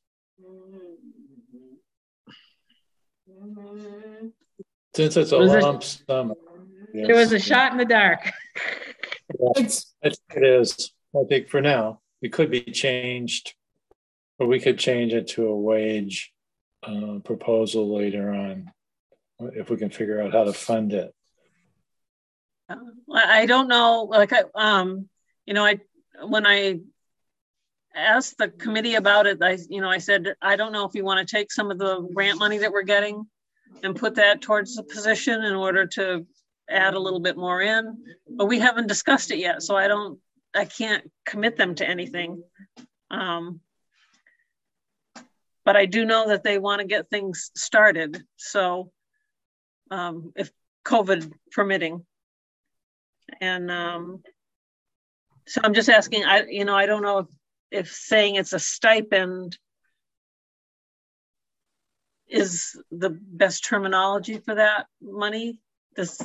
Since it's a lump sum. Yes. It was a shot in the dark. Yeah, I think it is. I think for now, it could be changed, or we could change it to a wage uh, proposal later on, if we can figure out how to fund it. I don't know, like, I, um, you know, I, when I asked the committee about it, I, you know, I said, I don't know if you want to take some of the grant money that we're getting and put that towards the position in order to add a little bit more in, but we haven't discussed it yet. So I don't, I can't commit them to anything. Um, but I do know that they want to get things started. So um, if COVID permitting. And um, so I'm just asking, I, you know, I don't know if, if saying it's a stipend is the best terminology for that money. This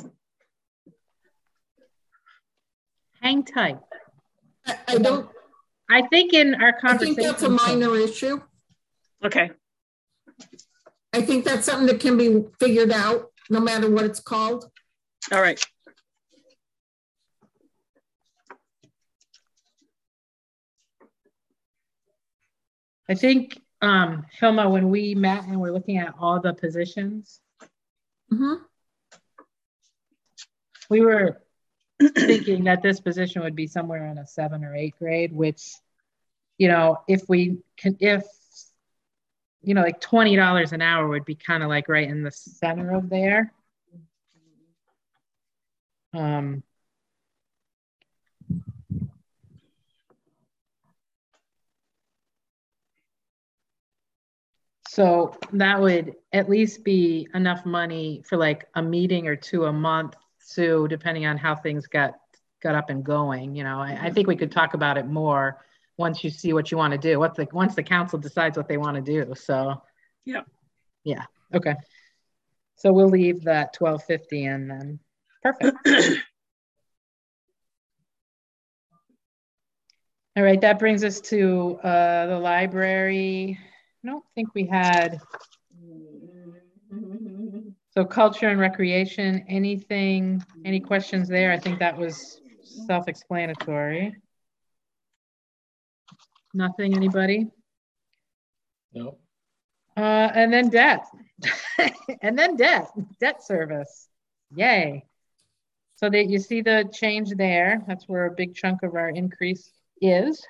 hang tight. I, I don't. I think in our conversation, I think that's a minor issue. Okay. I think that's something that can be figured out, no matter what it's called. All right. I think, um, Hilma, when we met and we're looking at all the positions, mm-hmm. we were thinking that this position would be somewhere in a seven or eight grade, which, you know, if we can, if, you know, like twenty dollars an hour would be kind of like right in the center of there. Um, So that would at least be enough money for like a meeting or two a month, Sue, depending on how things got got up and going. You know, I, I think we could talk about it more once you see what you want to do. What's the once the council decides what they want to do. So yeah, yeah, okay. So we'll leave that twelve fifty in then. Perfect. All right, that brings us to uh, the library. I don't think we had, so culture and recreation, anything, any questions there? I think that was self-explanatory. Nothing, anybody? No. Uh, and then debt, and then debt, debt service, yay. So that you see the change there. That's where a big chunk of our increase is.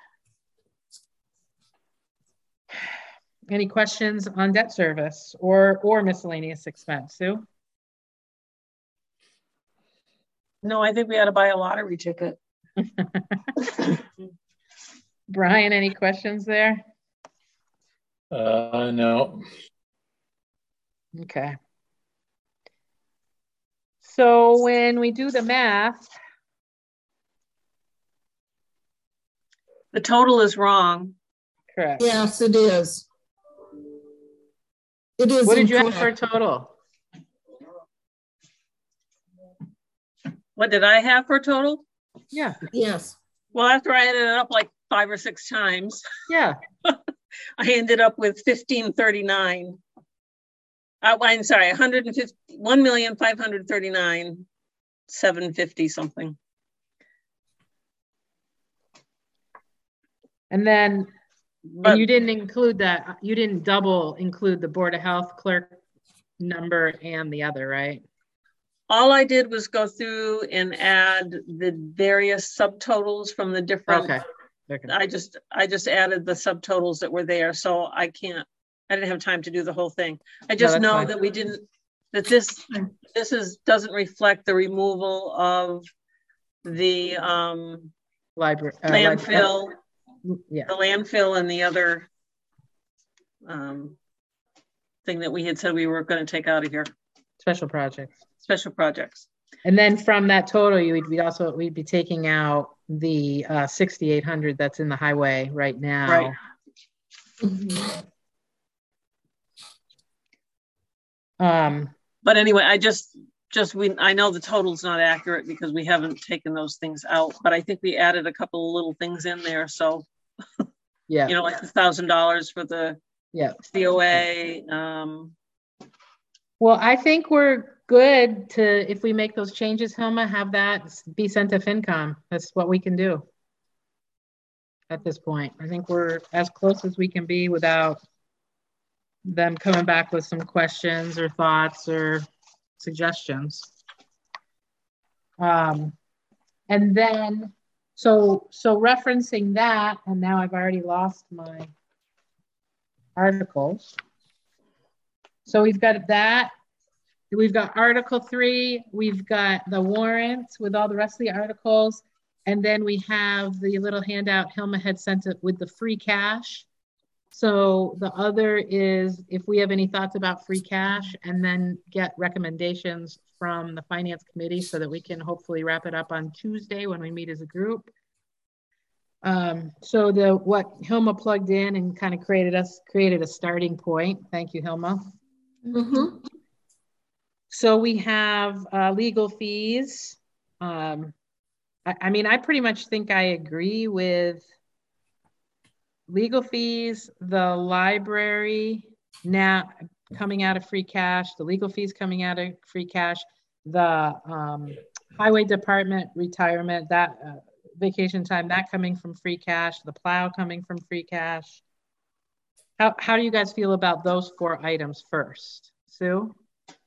Any questions on debt service or, or miscellaneous expense, Sue? No, I think we ought to buy a lottery ticket. Brian, any questions there? Uh, no. Okay. So when we do the math, the total is wrong. Correct. Yes, it is. It is. What did you have incorrect. for a total? What did I have for total? Yeah. Yes. Well, after I added it up like five or six times, yeah, I ended up with fifteen thirty-nine. Uh, I'm sorry, one hundred fifty, one million five hundred thirty-nine, seven fifty something. And then but, and you didn't include that. You didn't double include the Board of Health clerk number and the other, right? All I did was go through and add the various subtotals from the different. Okay. okay. I just I just added the subtotals that were there, so I can't. I didn't have time to do the whole thing. I just no, know fine. that we didn't. That this this is doesn't reflect the removal of the um, library uh, landfill, library. yeah, the landfill, and the other um, thing that we had said we were going to take out of here. Special projects. Special projects. And then from that total, you would be also we'd be taking out the uh, sixty-eight hundred that's in the highway right now. Right. Mm-hmm. Um. But anyway, I just just we I know the total's not accurate because we haven't taken those things out. But I think we added a couple of little things in there. So yeah, you know, like a thousand dollars for the yeah C O A. Um, well, I think we're good to, if we make those changes, Hilma, have that be sent to FinCom. That's what we can do at this point. I think we're as close as we can be without them coming back with some questions or thoughts or suggestions. Um, and then, so, so referencing that, and now I've already lost my articles. So we've got that. We've got Article three. We've got the warrants with all the rest of the articles. And then we have the little handout Hilma had sent it with the free cash. So the other is if we have any thoughts about free cash, and then get recommendations from the Finance Committee so that we can hopefully wrap it up on Tuesday when we meet as a group. Um, so the what Hilma plugged in and kind of created us created a starting point. Thank you, Hilma. Mm-hmm. So we have uh, legal fees. Um, I, I mean, I pretty much think I agree with legal fees, the library now coming out of free cash, the legal fees coming out of free cash, the um, highway department retirement, that uh, vacation time, that coming from free cash, the plow coming from free cash. How, how do you guys feel about those four items first? Sue?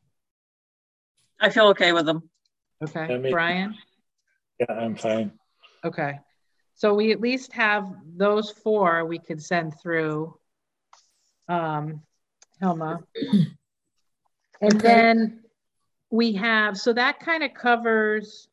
I feel okay with them. Okay, I mean, Brian? Yeah, I'm fine. Okay, so we at least have those four we could send through um, Hilma. And Okay. then we have, so that kind of covers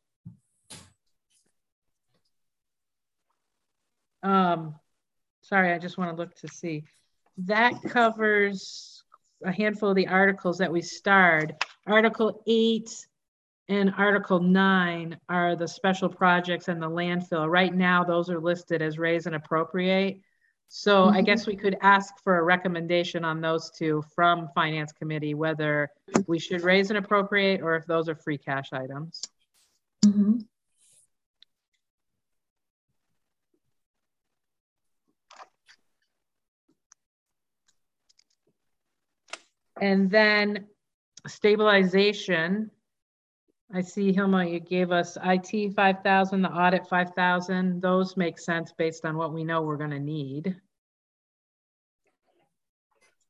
um, sorry, I just want to look to see. That covers a handful of the articles that we starred. Article eight and Article nine are the special projects and the landfill. Right now, those are listed as raise and appropriate. So mm-hmm. I guess we could ask for a recommendation on those two from Finance Committee, whether we should raise and appropriate or if those are free cash items. Mm-hmm. And then stabilization. I see, Hilma, you gave us I T five thousand, the audit five thousand. Those make sense based on what we know we're going to need.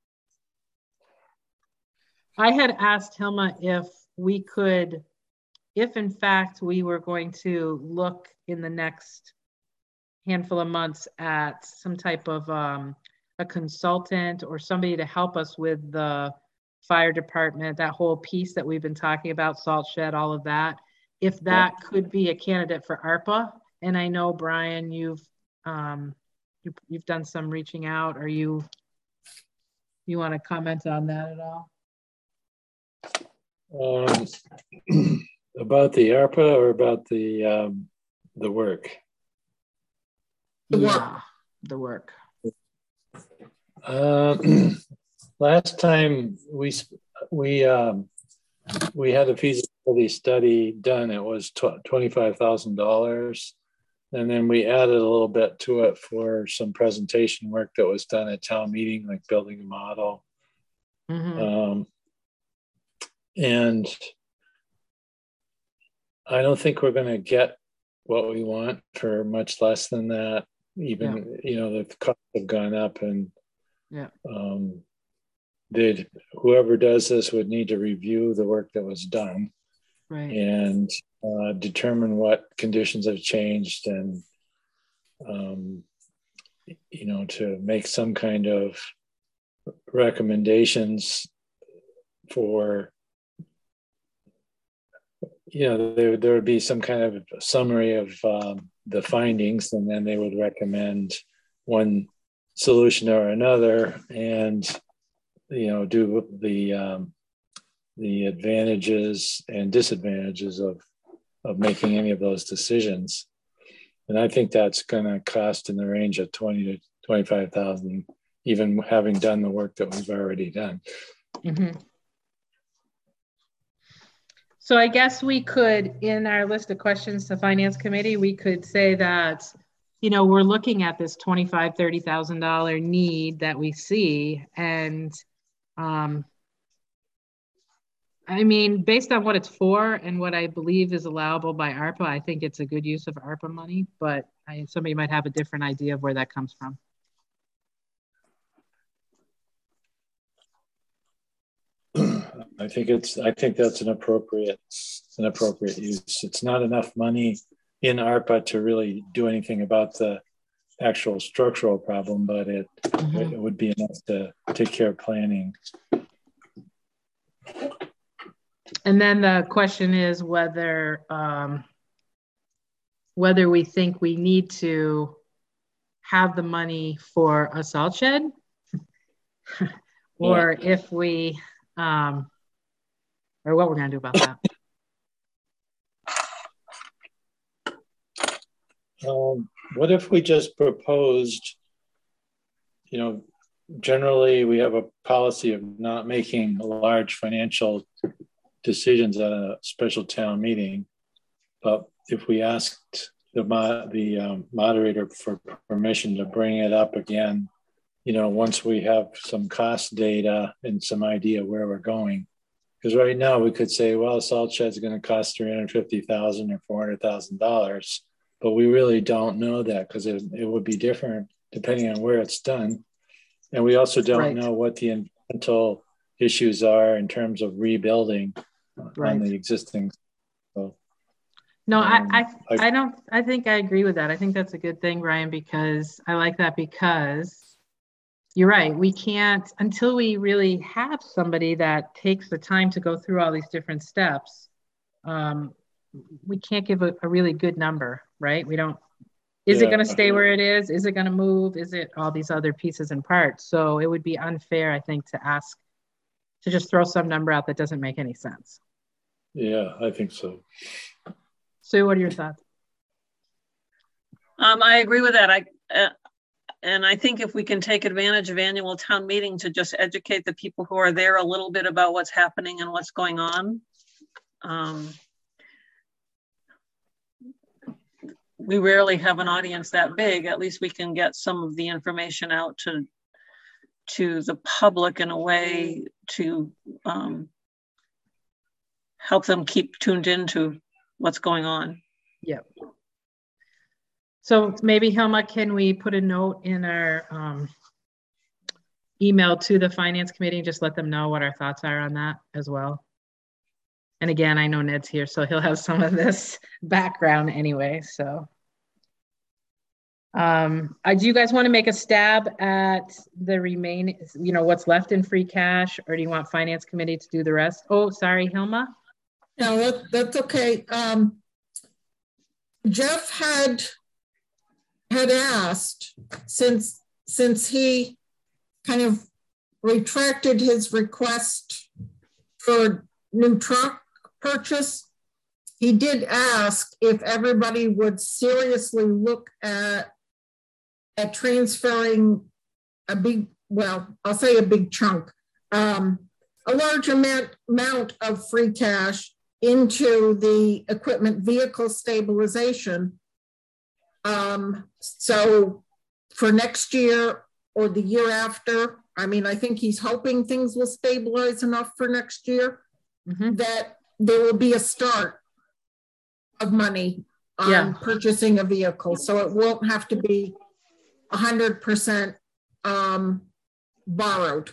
I had asked Hilma if we could if in fact we were going to look in the next handful of months at some type of um, a consultant or somebody to help us with the fire department, that whole piece that we've been talking about, salt shed, all of that, if that yeah. could be a candidate for ARPA. And I know, Brian, you've um, you, you've done some reaching out. Are you, you want to comment on that at all? Um, about the ARPA or about the um, the work? The work. Yeah, the work. Uh, last time we we um, we had a feasibility study done. It was twenty-five thousand dollars, and then we added a little bit to it for some presentation work that was done at town meeting, like building a model. Mm-hmm. Um, and I don't think we're going to get what we want for much less than that. Even yeah. you know, the costs have gone up, and yeah, um, did whoever does this would need to review the work that was done, right, and uh, determine what conditions have changed, and um, you know, to make some kind of recommendations for, you know, there, there would be some kind of summary of um, the findings, and then they would recommend one solution or another, and, you know, do the um, the advantages and disadvantages of, of making any of those decisions. And I think that's going to cost in the range of twenty to twenty-five thousand, even having done the work that we've already done. Mm-hmm. So I guess we could, in our list of questions to Finance Committee, we could say that, you know, we're looking at this twenty-five thousand dollars, thirty thousand dollars need that we see. And um, I mean, based on what it's for and what I believe is allowable by ARPA, I think it's a good use of ARPA money, but I, somebody might have a different idea of where that comes from. I think it's. I think that's an appropriate, an appropriate use. It's not enough money in ARPA to really do anything about the actual structural problem, but it mm-hmm. it would be enough to take care of planning. And then the question is whether um, whether we think we need to have the money for a salt shed, or yeah. if we. Um, or what we're going to do about that. Um, what if we just proposed, you know, generally we have a policy of not making large financial decisions at a special town meeting, but if we asked the, mo the um, moderator for permission to bring it up again, you know, once we have some cost data and some idea where we're going. Because right now we could say, well, a salt shed is going to cost three hundred fifty thousand dollars or four hundred thousand dollars, but we really don't know that because it, it would be different depending on where it's done. And we also don't right. know what the environmental issues are in terms of rebuilding right. on the existing. So, no, um, I, I, I don't, I think I agree with that. I think that's a good thing, Ryan, because I like that because you're right. We can't, until we really have somebody that takes the time to go through all these different steps, um, we can't give a, a really good number, right? We don't, is yeah. it going to stay where it is? Is it going to move? Is it all these other pieces and parts? So it would be unfair, I think, to ask, to just throw some number out that doesn't make any sense. Yeah, I think so. Sue, what are your thoughts? Um, I agree with that. I. Uh, And I think if we can take advantage of annual town meeting to just educate the people who are there a little bit about what's happening and what's going on. Um, we rarely have an audience that big. At least we can get some of the information out to, to the public in a way to um, help them keep tuned into what's going on. Yep. So maybe, Hilma, can we put a note in our um, email to the Finance Committee and just let them know what our thoughts are on that as well? And again, I know Ned's here, so he'll have some of this background anyway, so. Um, I, do you guys want to make a stab at the remaining, you know, what's left in free cash, or do you want finance committee to do the rest? Oh, sorry, Hilma. No, that, that's okay. Um, Jeff had had asked, since since he kind of retracted his request for new truck purchase, he did ask if everybody would seriously look at at transferring a big, well, I'll say a big chunk, um, a large amount, amount of free cash into the equipment vehicle stabilization. Um, so for next year or the year after, I mean, I think he's hoping things will stabilize enough for next year mm-hmm. that there will be a start of money on yeah. purchasing a vehicle. So it won't have to be one hundred percent um, borrowed.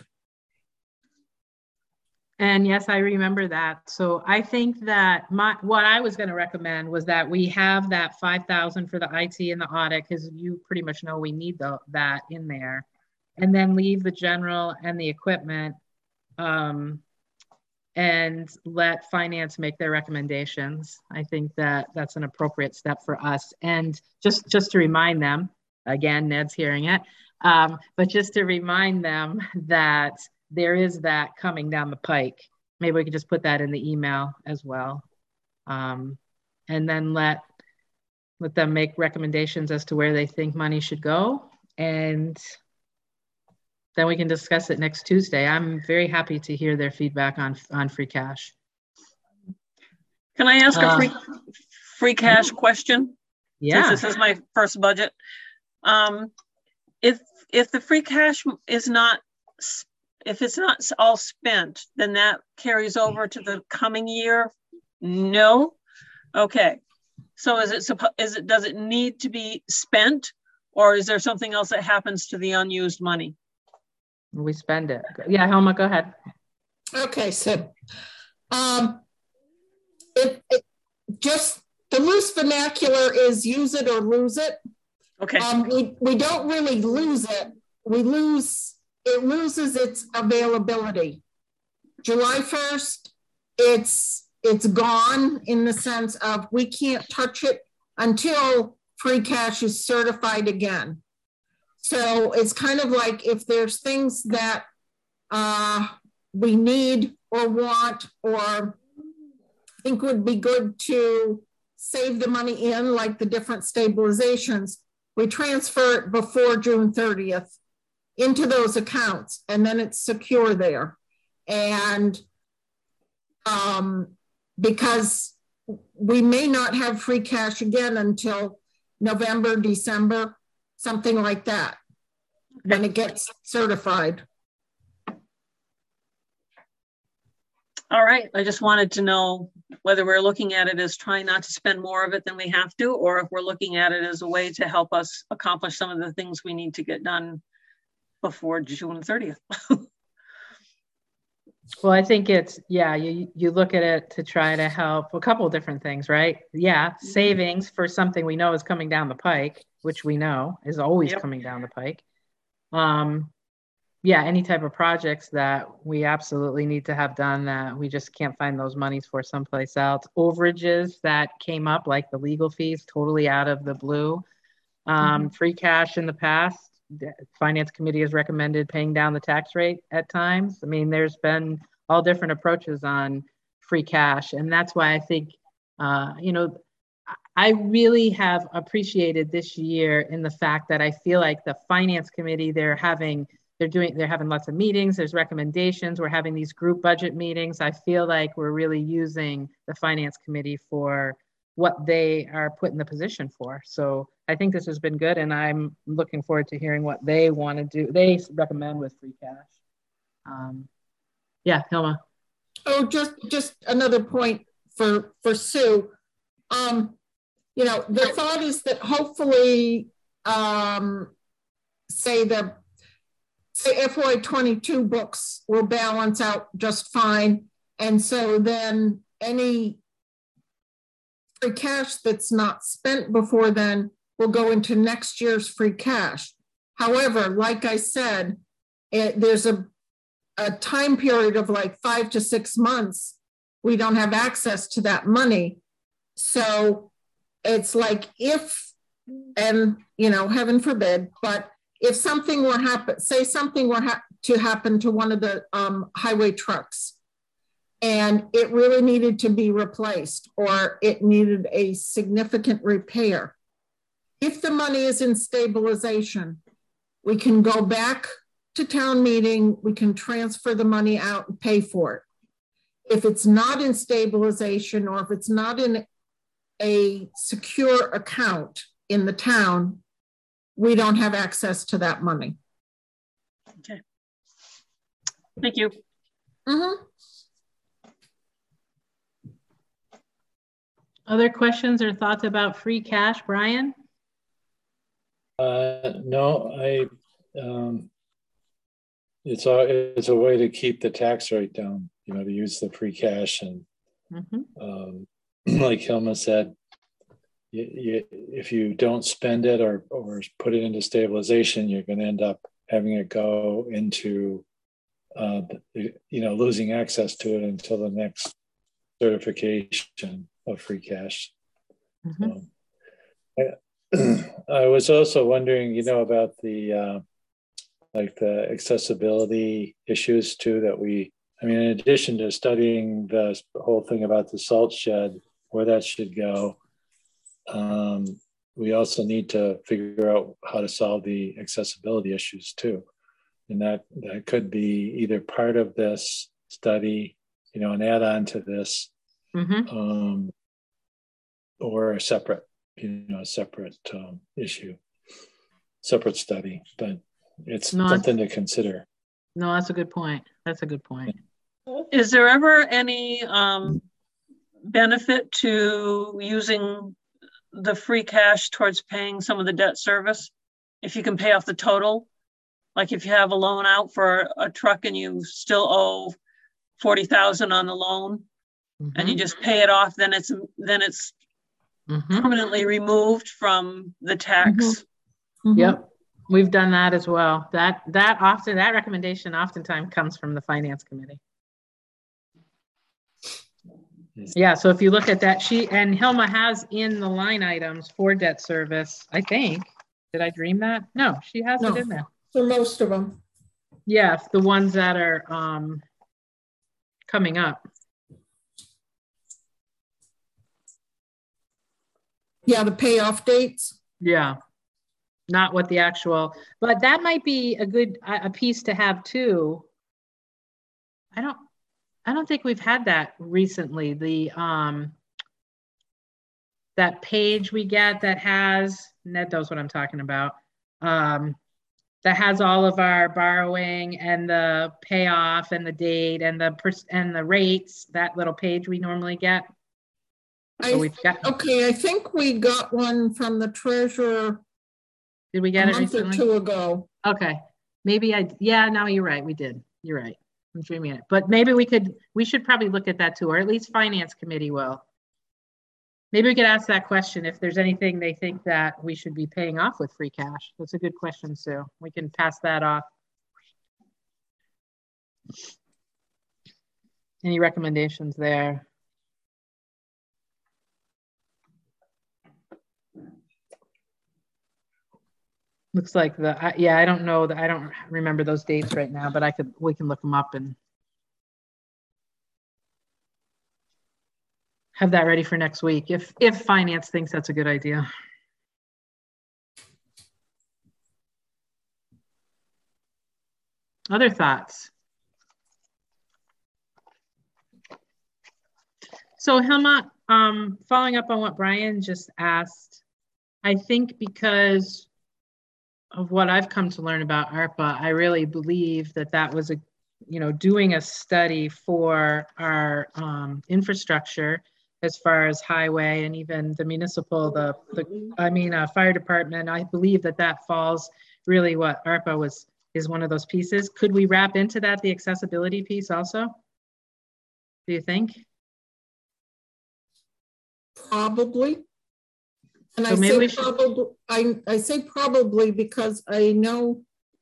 And yes, I remember that. So I think that my what I was going to recommend was that we have that five thousand for the I T and the audit, because you pretty much know we need the, that in there, and then leave the general and the equipment um, and let finance make their recommendations. I think that that's an appropriate step for us. And just, just to remind them, again, Ned's hearing it, um, but just to remind them that there is that coming down the pike. Maybe we could just put that in the email as well. Um, and then let, let them make recommendations as to where they think money should go. And then we can discuss it next Tuesday. I'm very happy to hear their feedback on, on free cash. Can I ask uh, a free, free cash question? Yeah. Since this is my first budget. Um, if if the free cash is not, if it's not all spent, then that carries over to the coming year? No? Okay. So is it, is it, does it need to be spent, or is there something else that happens to the unused money? We spend it. Yeah, Helma, go ahead. Okay, so um, it, it just, the loose vernacular is use it or lose it. Okay. Um, we, we don't really lose it. We lose, it loses its availability. July first, it's, it's gone in the sense of we can't touch it until free cash is certified again. So it's kind of like if there's things that uh, we need or want or think would be good to save the money in, like the different stabilizations, we transfer it before June thirtieth into those accounts, and then it's secure there. And um, because we may not have free cash again until November, December, something like that, when it gets certified. All right, I just wanted to know whether we're looking at it as trying not to spend more of it than we have to, or if we're looking at it as a way to help us accomplish some of the things we need to get done before June thirtieth. Well, I think it's, yeah, you, you look at it to try to help a couple of different things, right? Yeah, mm-hmm. Savings for something we know is coming down the pike, which we know is always yep. coming down the pike. Um, yeah, any type of projects that we absolutely need to have done that we just can't find those monies for someplace else. Overages that came up, like the legal fees, totally out of the blue. Um, mm-hmm. Free cash in the past, the Finance Committee has recommended paying down the tax rate at times. I mean, there's been all different approaches on free cash. And that's why I think, uh, you know, I really have appreciated this year in the fact that I feel like the Finance Committee, they're having They're doing, they're having lots of meetings, there's recommendations, we're having these group budget meetings. I feel like we're really using the Finance Committee for what they are put in the position for. So I think this has been good, and I'm looking forward to hearing what they want to do, they recommend with free cash. Um, yeah, Hilma. Oh, just just another point for, for Sue. Um, you know, the thought is that hopefully, um, say the Say F Y twenty-two books will balance out just fine. And so then any free cash that's not spent before then will go into next year's free cash. However, like I said, it, there's a, a time period of like five to six months. We don't have access to that money. So it's like if, and you know, heaven forbid, but if something were happen, say something were ha to happen to one of the um, highway trucks and it really needed to be replaced or it needed a significant repair. If the money is in stabilization, we can go back to town meeting, we can transfer the money out and pay for it. If it's not in stabilization or if it's not in a secure account in the town, we don't have access to that money. Okay. Thank you. Mm-hmm. Other questions or thoughts about free cash, Brian? Uh, no, I, um, it's a, it's a way to keep the tax rate down, you know, to use the free cash. And Mm-hmm. um, like Hilma said, you, you, if you don't spend it or, or put it into stabilization, you're going to end up having it go into, uh, you know, losing access to it until the next certification of free cash. Mm-hmm. So, I, I was also wondering, you know, about the, uh, like the accessibility issues too, that we, I mean, in addition to studying the whole thing about the salt shed, where that should go, um, we also need to figure out how to solve the accessibility issues too. And that, that could be either part of this study, you know, an add-on to this, Mm-hmm. um, or a separate, you know, a separate um, issue, separate study, but it's No, something to consider. No, that's a good point. That's a good point. Is there ever any um, benefit to using the free cash towards paying some of the debt service? If you can pay off the total, like if you have a loan out for a truck and you still owe forty thousand on the loan, Mm-hmm. and you just pay it off, then it's then it's Mm-hmm. permanently removed from the tax. Mm-hmm. Mm-hmm. Yep. We've done that as well. That that often that recommendation oftentimes comes from the finance committee. Yeah, so if you look at that sheet, and Hilma has in the line items for debt service, I think. Did I dream that? No, she has No, it in there. for most of them. Yeah, the ones that are um, coming up. Yeah, the payoff dates. Yeah, not what the actual, but that might be a good a piece to have too. I don't, I don't think we've had that recently. The um, that page we get that has, Ned knows what I'm talking about. Um, that has all of our borrowing and the payoff and the date and the pers and the rates. That little page we normally get. I, So we've got, okay, I think we got one from the treasurer did we get a it month recently? or two ago. Okay, maybe I, yeah, no, you're right, we did, you're right. I'm dreaming it, but maybe we could, we should probably look at that too, or at least finance committee will. Maybe we could ask that question if there's anything they think that we should be paying off with free cash. That's a good question, Sue. We can pass that off. Any recommendations there? Looks like the, I, yeah, I don't know that, I don't remember those dates right now, but I could, we can look them up and have that ready for next week if, if finance thinks that's a good idea. Other thoughts? So Hilma, um, following up on what Brian just asked, I think because of what I've come to learn about ARPA, I really believe that that was a, you know, doing a study for our um, infrastructure as far as highway and even the municipal, the, the I mean, uh, fire department. I believe that that falls really what ARPA was, is one of those pieces. Could we wrap into that the accessibility piece also? Do you think? probably. And So I maybe say we should- probably, I, I say probably because I know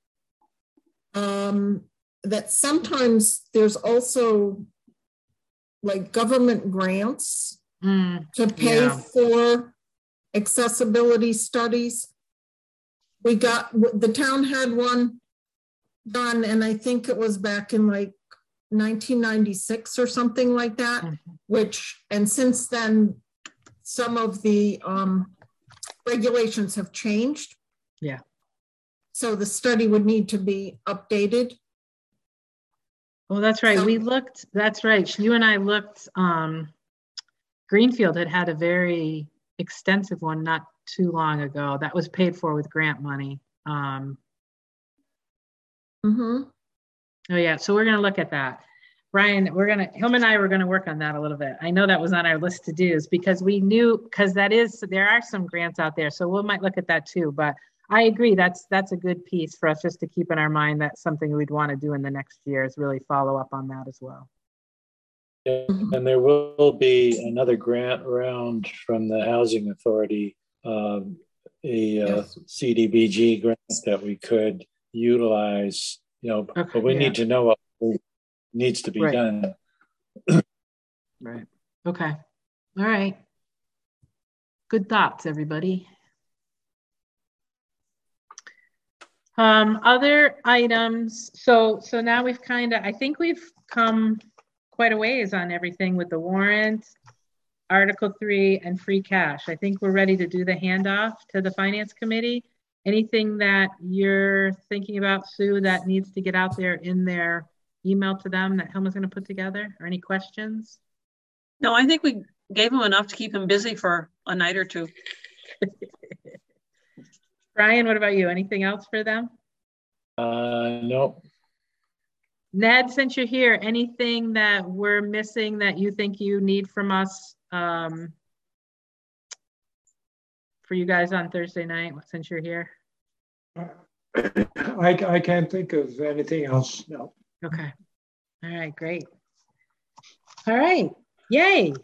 um, that sometimes there's also like government grants Mm, to pay yeah. for accessibility studies. We got, the town had one done, and I think it was back in like nineteen ninety-six or something like that, Mhm. which, and since then, some of the um, regulations have changed. Yeah. So the study would need to be updated. Well, that's right. So- We looked, that's right. You and I looked, um, Greenfield had had a very extensive one not too long ago that was paid for with grant money. Um, Mm-hmm. oh yeah, so we're gonna look at that. Brian, we're gonna, him and I were gonna work on that a little bit. I know that was on our list to do's because we knew, because that is, there are some grants out there, so we might look at that too. But I agree, that's that's a good piece for us just to keep in our mind. That's something we'd want to do in the next year is really follow up on that as well. Yeah, and there will be another grant round from the Housing Authority, um, a uh, Yes. C D B G grant that we could utilize, you know, Okay, but we yeah. need to know what needs to be Right. done. Right. Okay. All right. Good thoughts, everybody. Um, other items. So, so now we've kind of, I think we've come quite a ways on everything with the warrant, Article three, and free cash. I think we're ready to do the handoff to the Finance Committee. Anything that you're thinking about, Sue, that needs to get out there in their email to them that Hilma's going to put together, or any questions? No, I think we gave him enough to keep him busy for a night or two. Brian, what about you? Anything else for them? Uh, no, Ned, since you're here, anything that we're missing that you think you need from us um, for you guys on Thursday night, since you're here? I, I can't think of anything else, no. Okay. All right, great. All right, yay.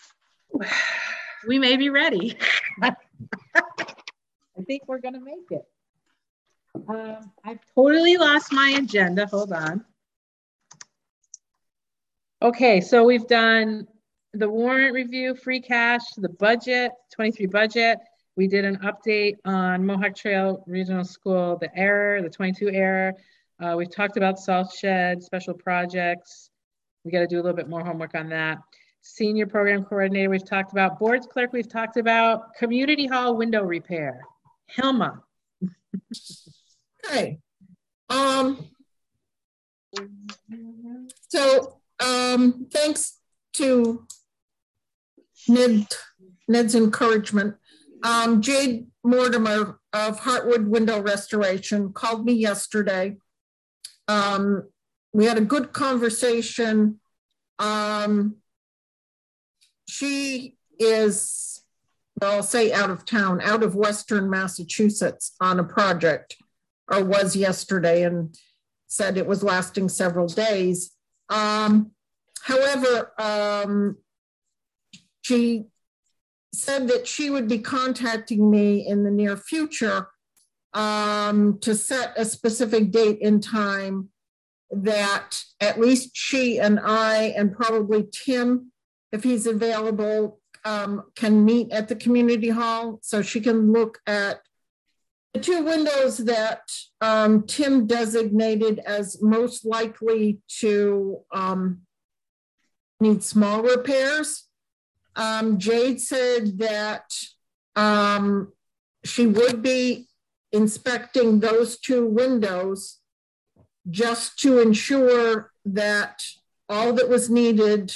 We may be ready. I think we're gonna make it. Um, I've totally lost my agenda, hold on. Okay, so we've done the warrant review, free cash, the budget, twenty-three budget. We did an update on Mohawk Trail Regional School, the error, the twenty-two error. Uh, we've talked about salt shed, special projects. We got to do a little bit more homework on that. Senior program coordinator, we've talked about. Boards clerk, we've talked about. Community hall window repair. Hilma. Okay. Um, so um, thanks to Ned, Ned's encouragement, um, Jade Mortimer of Heartwood Window Restoration called me yesterday. Um, we had a good conversation. Um, she is, well, I'll say out of town, out of Western Massachusetts on a project, or was yesterday, and said it was lasting several days. Um, however, um, she said that she would be contacting me in the near future um, to set a specific date and time that at least she and I, and probably Tim, if he's available, um, can meet at the community hall so she can look at the two windows that um, Tim designated as most likely to um, need small repairs. Um, Jade said that um, she would be inspecting those two windows just to ensure that all that was needed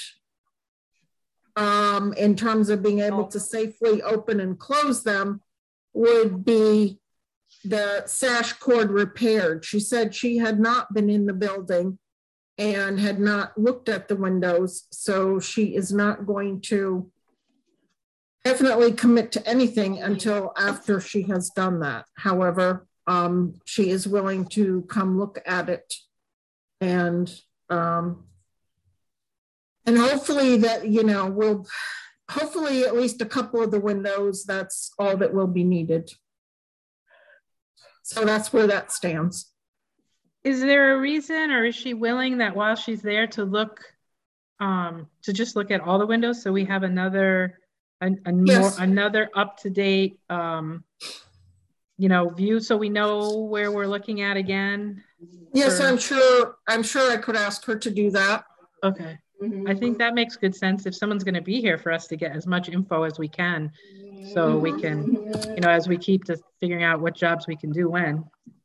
um, in terms of being able to safely open and close them would be the sash cord repaired. She said she had not been in the building and had not looked at the windows, so she is not going to definitely commit to anything until after she has done that. However, um, she is willing to come look at it, and um, and hopefully that, you know, we'll hopefully at least a couple of the windows, that's all that will be needed. So that's where that stands. Is there a reason, or is she willing that while she's there to look, um, to just look at all the windows, so we have another, a, a Yes. more, another up-to-date, um, you know, view, so we know where we're looking at again? Yes, for... I'm sure. I'm sure I could ask her to do that. Okay. I think that makes good sense if someone's going to be here for us to get as much info as we can, so we can, you know, as we keep just figuring out what jobs we can do when.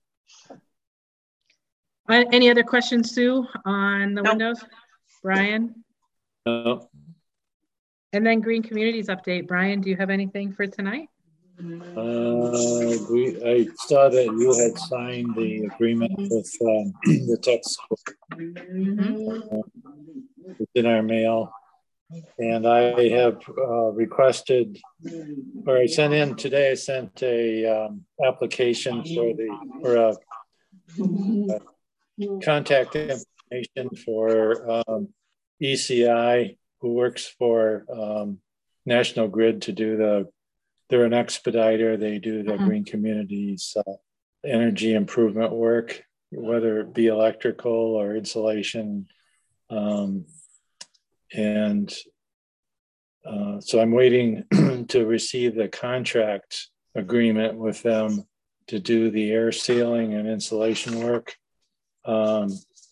Uh, any other questions, Sue, on the Nope. windows? Brian? No. And then Green Communities update. Brian, do you have anything for tonight? Uh, we, I saw that you had signed the agreement with um, the tech school. Mm-hmm. uh, it's in our mail, and I have uh, requested, or I sent in today. I sent a um, application for the or a, a contact information for um, E C I, who works for um, National Grid to do the. They're an expediter. They do the Mm-hmm. Green Communities uh, energy improvement work, whether it be electrical or insulation. Um, and uh, so I'm waiting to receive the contract agreement with them to do the air sealing and insulation work um,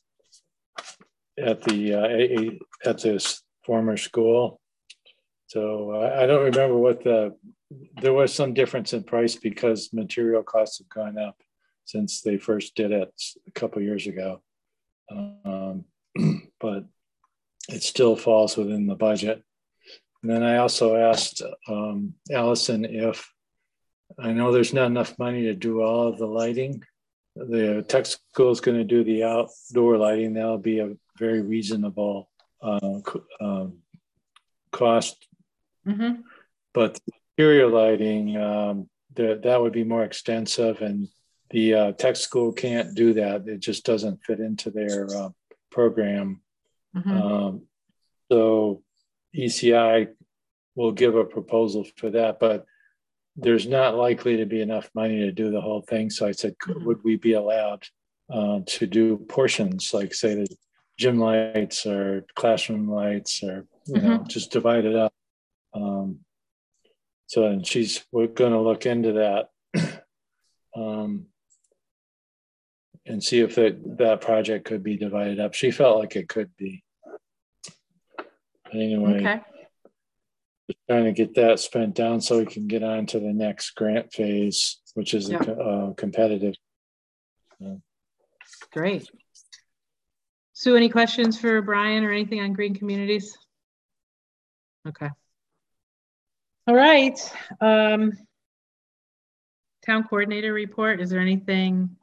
at the uh, a, a, at this former school. So uh, I don't remember what the, there was some difference in price because material costs have gone up since they first did it a couple of years ago. Um, but it still falls within the budget. And then I also asked um, Allison if, I know there's not enough money to do all of the lighting. The tech school is going to do the outdoor lighting. That'll be a very reasonable uh, um, cost. Mm-hmm. But the interior lighting, um, the, that would be more extensive, and the uh, tech school can't do that. It just doesn't fit into their uh, program. Mm-hmm. Um, so E C I will give a proposal for that, but there's not likely to be enough money to do the whole thing. So I said, could, would we be allowed uh, to do portions, like say the gym lights or classroom lights, or you know, Mm-hmm. just divide it up. Um, so and she's we're going to look into that um, and see if it, that project could be divided up. She felt like it could be. Anyway, Okay. just trying to get that spent down so we can get on to the next grant phase, which is Yeah. a, uh, competitive. Uh, Great. Sue, any questions for Brian or anything on Green Communities? Okay. All right. Um, town coordinator report. Is there anything?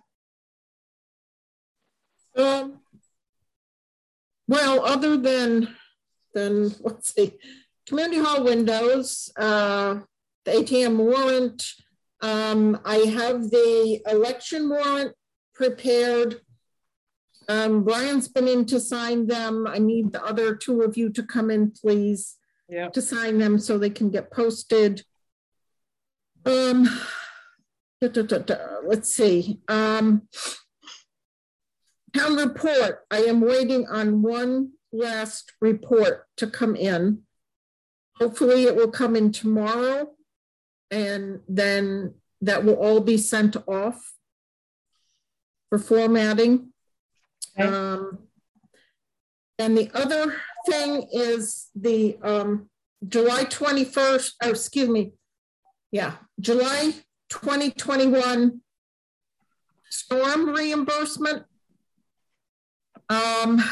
Um, well, other than, than let's see, community hall windows, uh, the A T M warrant, um, I have the election warrant prepared. Um, Brian's been in to sign them. I need the other two of you to come in, please, Yeah. to sign them so they can get posted. Um, da, da, da, da, let's see. Um, town report. I am waiting on one last report to come in. Hopefully it will come in tomorrow, and then that will all be sent off for formatting. Okay. Um, and the other thing is the um, July twenty-first, or excuse me, yeah, July twenty twenty-one storm reimbursement. Um,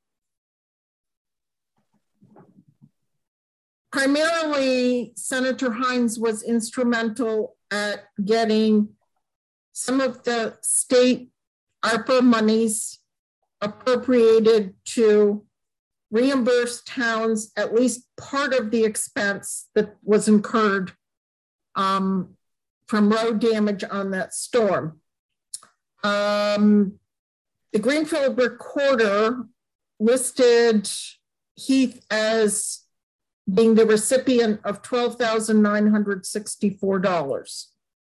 primarily, Senator Hines was instrumental at getting some of the state ARPA monies appropriated to reimburse towns at least part of the expense that was incurred um, from road damage on that storm. Um, the Greenfield Recorder listed Heath as being the recipient of twelve thousand nine hundred sixty-four dollars,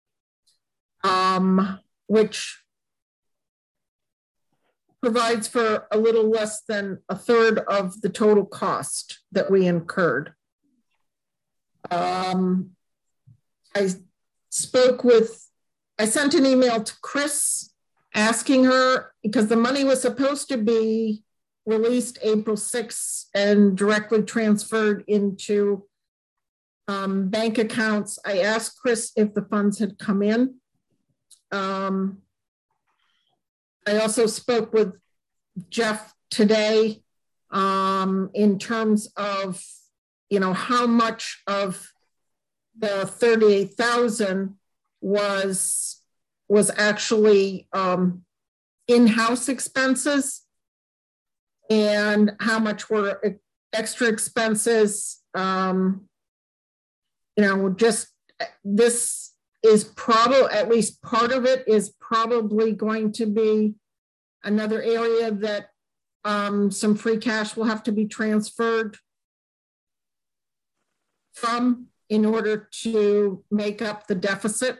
um, which provides for a little less than a third of the total cost that we incurred. Um, I spoke with, I sent an email to Chris asking her, because the money was supposed to be released April sixth and directly transferred into um, bank accounts. I asked Chris if the funds had come in. Um, I also spoke with Jeff today um, in terms of, you know, how much of the thirty-eight thousand was was actually um, in-house expenses and how much were extra expenses. Um, you know, just this is probably, at least part of it is probably going to be another area that um, some free cash will have to be transferred from in order to make up the deficit.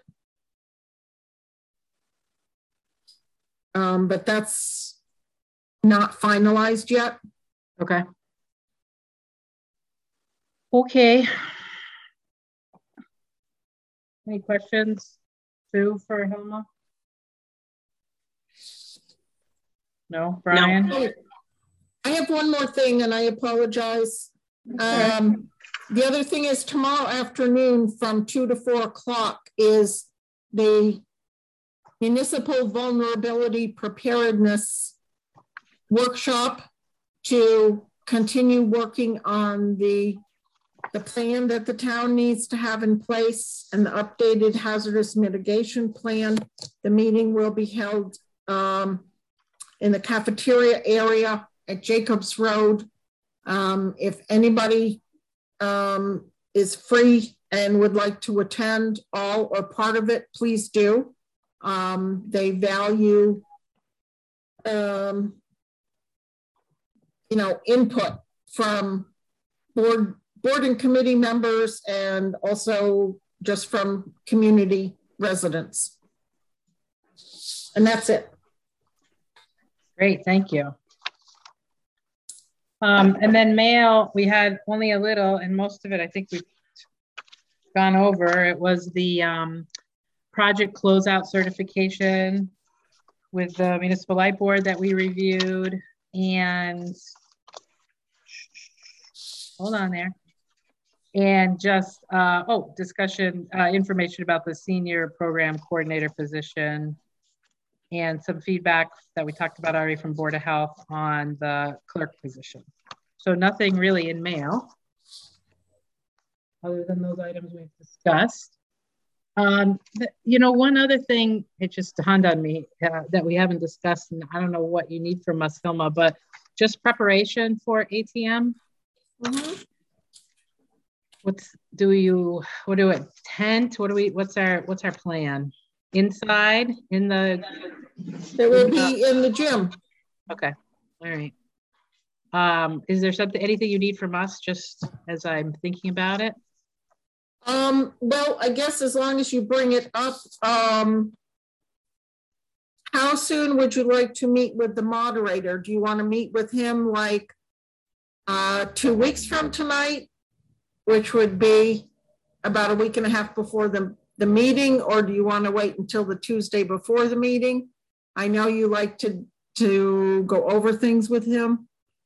Um, but that's not finalized yet. Okay. Okay. Any questions, Sue, for Hilma? No, Brian? No. I have one more thing and I apologize. Okay. Um, the other thing is tomorrow afternoon from two to four o'clock is the Municipal Vulnerability Preparedness Workshop to continue working on the, the plan that the town needs to have in place and the updated hazardous mitigation plan. The meeting will be held um, in the cafeteria area at Jacobs Road. Um, if anybody um, is free and would like to attend all or part of it, please do. Um, they value, um, you know, input from board, board and committee members and also just from community residents. And that's it. Great, thank you. Um, and then mail, we had only a little, and most of it I think we've gone over. It was the um, project closeout certification with the Municipal Light Board that we reviewed, and hold on there. And just, uh, oh, discussion, uh, information about the senior program coordinator position, and some feedback that we talked about already from Board of Health on the clerk position. So nothing really in mail, other than those items we've discussed. Um, the, you know, one other thing, it just dawned on me uh, that we haven't discussed, and I don't know what you need from us, Hilma, but just preparation for A T M. Mm-hmm. What's, do you, what do it, tent? What do we, what's our, what's our plan? Inside, in the? There will be in the gym. Okay, all right. Um, is there something, anything you need from us, just as I'm thinking about it? Um, well, I guess as long as you bring it up, um, how soon would you like to meet with the moderator? Do you want to meet with him like uh, two weeks from tonight, which would be about a week and a half before the, the meeting, or do you want to wait until the Tuesday before the meeting? I know you like to, to go over things with him.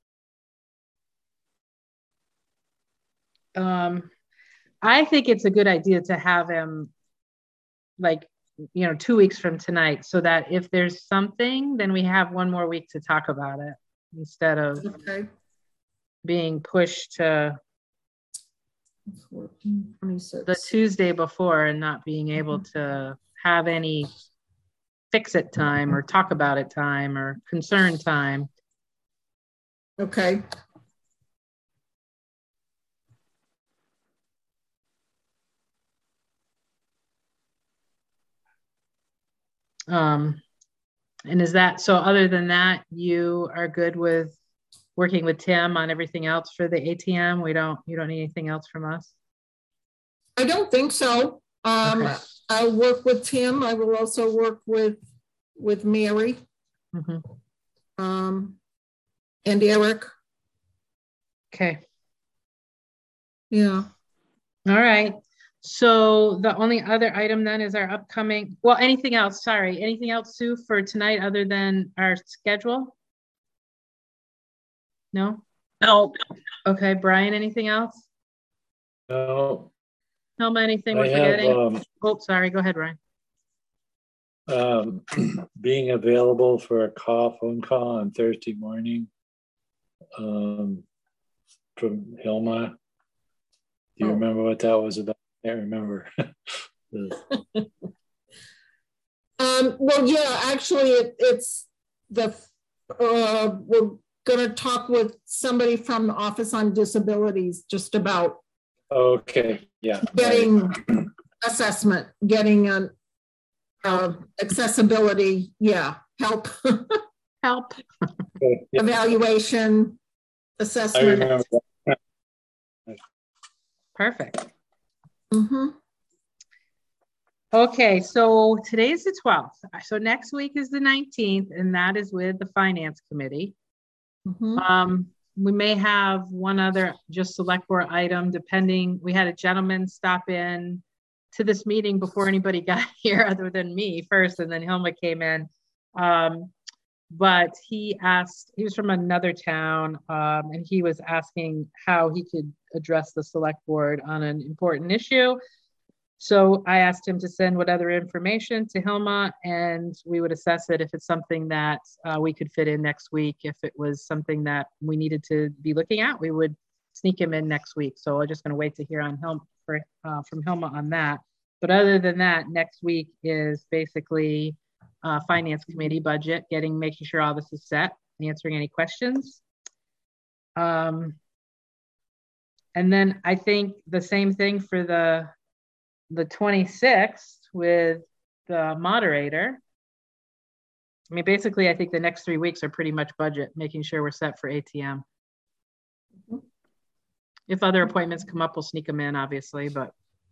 Um, I think it's a good idea to have him like, you know, two weeks from tonight, so that if there's something, then we have one more week to talk about it instead of okay. being pushed to fourteen, twenty-six. the Tuesday before and not being able mm-hmm. to have any fix it time or talk about it time or concern time. Okay. Um, and is that, so other than that, you are good with working with Tim on everything else for the A T M. We don't, you don't need anything else from us? I don't think so. Um, Okay. I'll work with Tim. I will also work with, with Mary. Mm-hmm. Um, and Eric. Okay. Yeah. All right. So the only other item then is our upcoming, well, anything else? Sorry. Anything else, Sue, for tonight other than our schedule? No? No. Okay. Brian, anything else? No. Helma, anything I we're have, forgetting? um, Oh, sorry. Go ahead, Ryan. um, being available for a call, phone call on Thursday morning um, from Hilma. Do you Oh. remember what that was about? I can't remember. Um, well, yeah, actually, it, it's the, uh, we're going to talk with somebody from the Office on Disabilities just about Okay, yeah. getting right. assessment, getting an uh, accessibility, yeah, help, Help. Okay, yeah, evaluation, I assessment. remember that. Perfect. Mm-hmm. Okay, so today's the twelfth. So next week is the nineteenth, and that is with the Finance Committee. Mm-hmm. Um, we may have one other just select board item, depending. We had a gentleman stop in to this meeting before anybody got here other than me first, and then Hilma came in. Um, but he asked, he was from another town, um, and he was asking how he could address the select board on an important issue. So I asked him to send what other information to Hilma, and we would assess it if it's something that uh, we could fit in next week. If it was something that we needed to be looking at, we would sneak him in next week. So I'm just going to wait to hear on Hilma for, uh, from Hilma on that. But other than that, next week is basically uh, Finance Committee budget, getting, making sure all this is set, answering any questions. Um, and then I think the same thing for the the twenty-sixth with the moderator. I mean, basically, I think the next three weeks are pretty much budget, making sure we're set for A T M. If other appointments come up, we'll sneak them in, obviously, but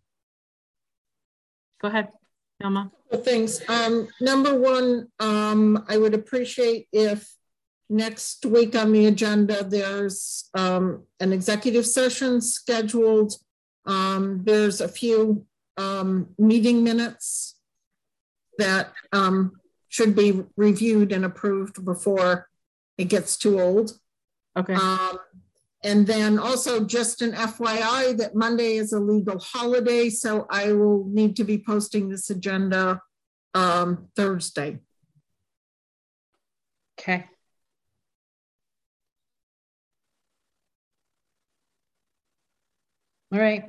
go ahead, Hilma. Things. Um, number one, um, I would appreciate if next week on the agenda, there's um, an executive session scheduled. Um, there's a few um, meeting minutes that um, should be reviewed and approved before it gets too old. Okay. Um, and then also just an F Y I that Monday is a legal holiday, so I will need to be posting this agenda um, Thursday. Okay. All right.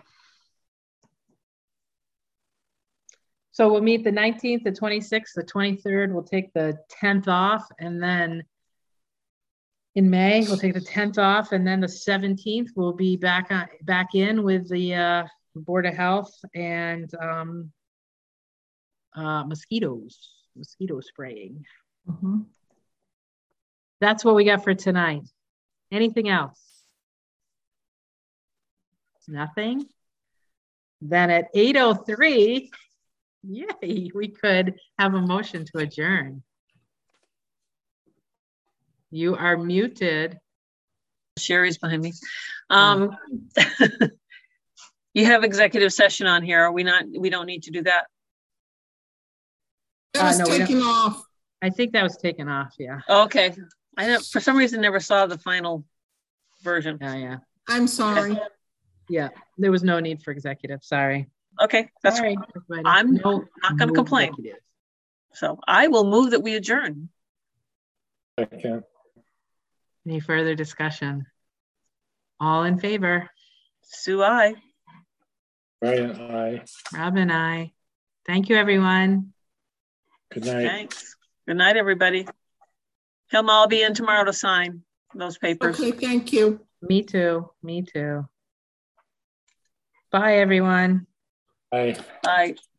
So we'll meet the nineteenth, the twenty-sixth, the twenty-third. We'll take the tenth off, and then in May we'll take the tenth off, and then the seventeenth we'll be back on back in with the uh, Board of Health and um, uh, mosquitoes, mosquito spraying. Mm-hmm. That's what we got for tonight. Anything else? Nothing. Then at eight oh three. Yay, we could have a motion to adjourn. You are muted. Sherry's behind me. Um, oh. You have executive session on here. Are we not, we don't need to do that? That was uh, no, taken off. I think that was taken off, yeah. Okay. I know, for some reason never saw the final version. Yeah, yeah. I'm sorry. Yeah, there was no need for executive, sorry. Okay, that's Sorry, I'm no, not going to no complain. executive. So I will move that we adjourn. Okay. Any further discussion? All in favor? Sue, I. Brian, aye. Robin, I. Thank you, everyone. Good night. Thanks. Good night, everybody. Hilma, I'll be in tomorrow to sign those papers. Okay, thank you. Me too. Me too. Bye, everyone. Bye. Bye.